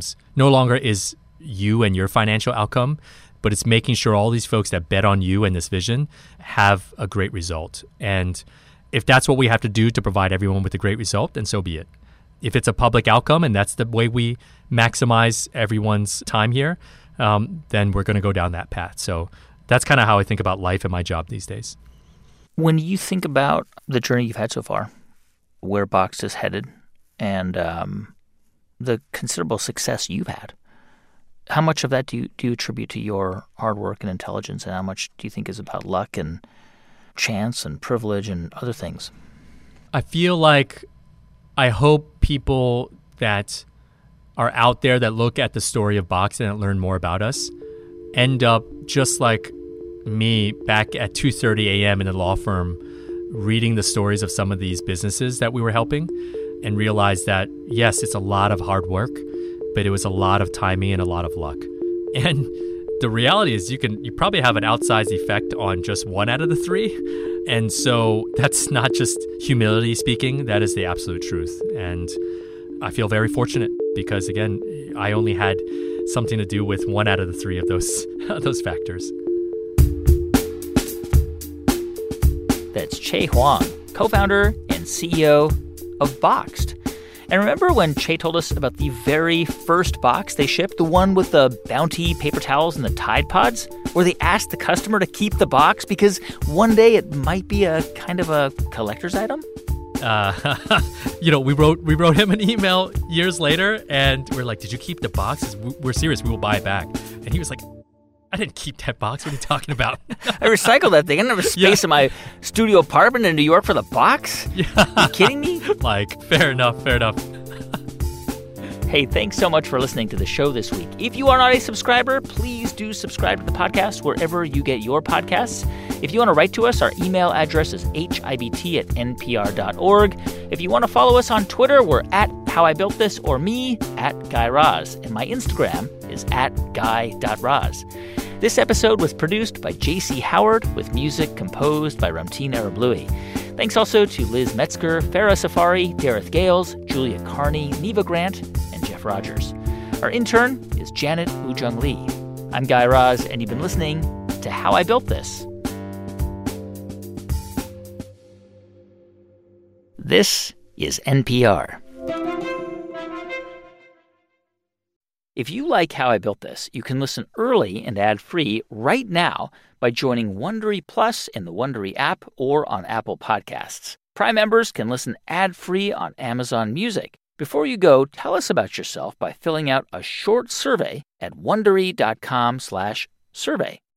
is you and your financial outcome, but it's making sure all these folks that bet on you and this vision have a great result. And if that's what we have to do to provide everyone with a great result, then so be it. If it's a public outcome and that's the way we maximize everyone's time here, then we're going to go down that path. So that's kind of how I think about life and my job these days. When you think about the journey you've had so far, where Boxed is headed, and the considerable success you've had, how much of that do you attribute to your hard work and intelligence, and how much do you think is about luck and chance and privilege and other things? I feel I hope people that are out there that look at the story of Boxed and learn more about us end up just like me back at 2:30 a.m. in the law firm reading the stories of some of these businesses that we were helping and realize that, yes, it's a lot of hard work, but it was a lot of timing and a lot of luck. And the reality is you probably have an outsized effect on just one out of the three. And so that's not just humility speaking, that is the absolute truth. And I feel very fortunate because, again, I only had something to do with one out of the three of those factors. That's Che Huang, co-founder and CEO of Boxed. And remember when Che told us about the very first box they shipped, the one with the Bounty paper towels and the Tide Pods, where they asked the customer to keep the box because one day it might be a kind of a collector's item? We wrote him an email years later, and we're like, "Did you keep the box? We're serious. We will buy it back." And he was like, "I didn't keep that box. What are you talking about?" I recycled that thing. I didn't have a space in my studio apartment in New York for the box. Yeah. Are you kidding me? Fair enough. Hey, thanks so much for listening to the show this week. If you are not a subscriber, please do subscribe to the podcast wherever you get your podcasts. If you want to write to us, our email address is hibt@npr.org. If you want to follow us on Twitter, we're at HowIBuiltThis or me at Guy Raz. And my Instagram is @guy.raz. This episode was produced by J.C. Howard with music composed by Ramtin Arablouei. Thanks also to Liz Metzger, Farah Safari, Dareth Gales, Julia Carney, Neva Grant, and Jeff Rogers. Our intern is Janet Woo-Jung Lee. I'm Guy Raz, and you've been listening to How I Built This. This is NPR. If you like How I Built This, you can listen early and ad-free right now by joining Wondery Plus in the Wondery app or on Apple Podcasts. Prime members can listen ad-free on Amazon Music. Before you go, tell us about yourself by filling out a short survey at Wondery.com/survey.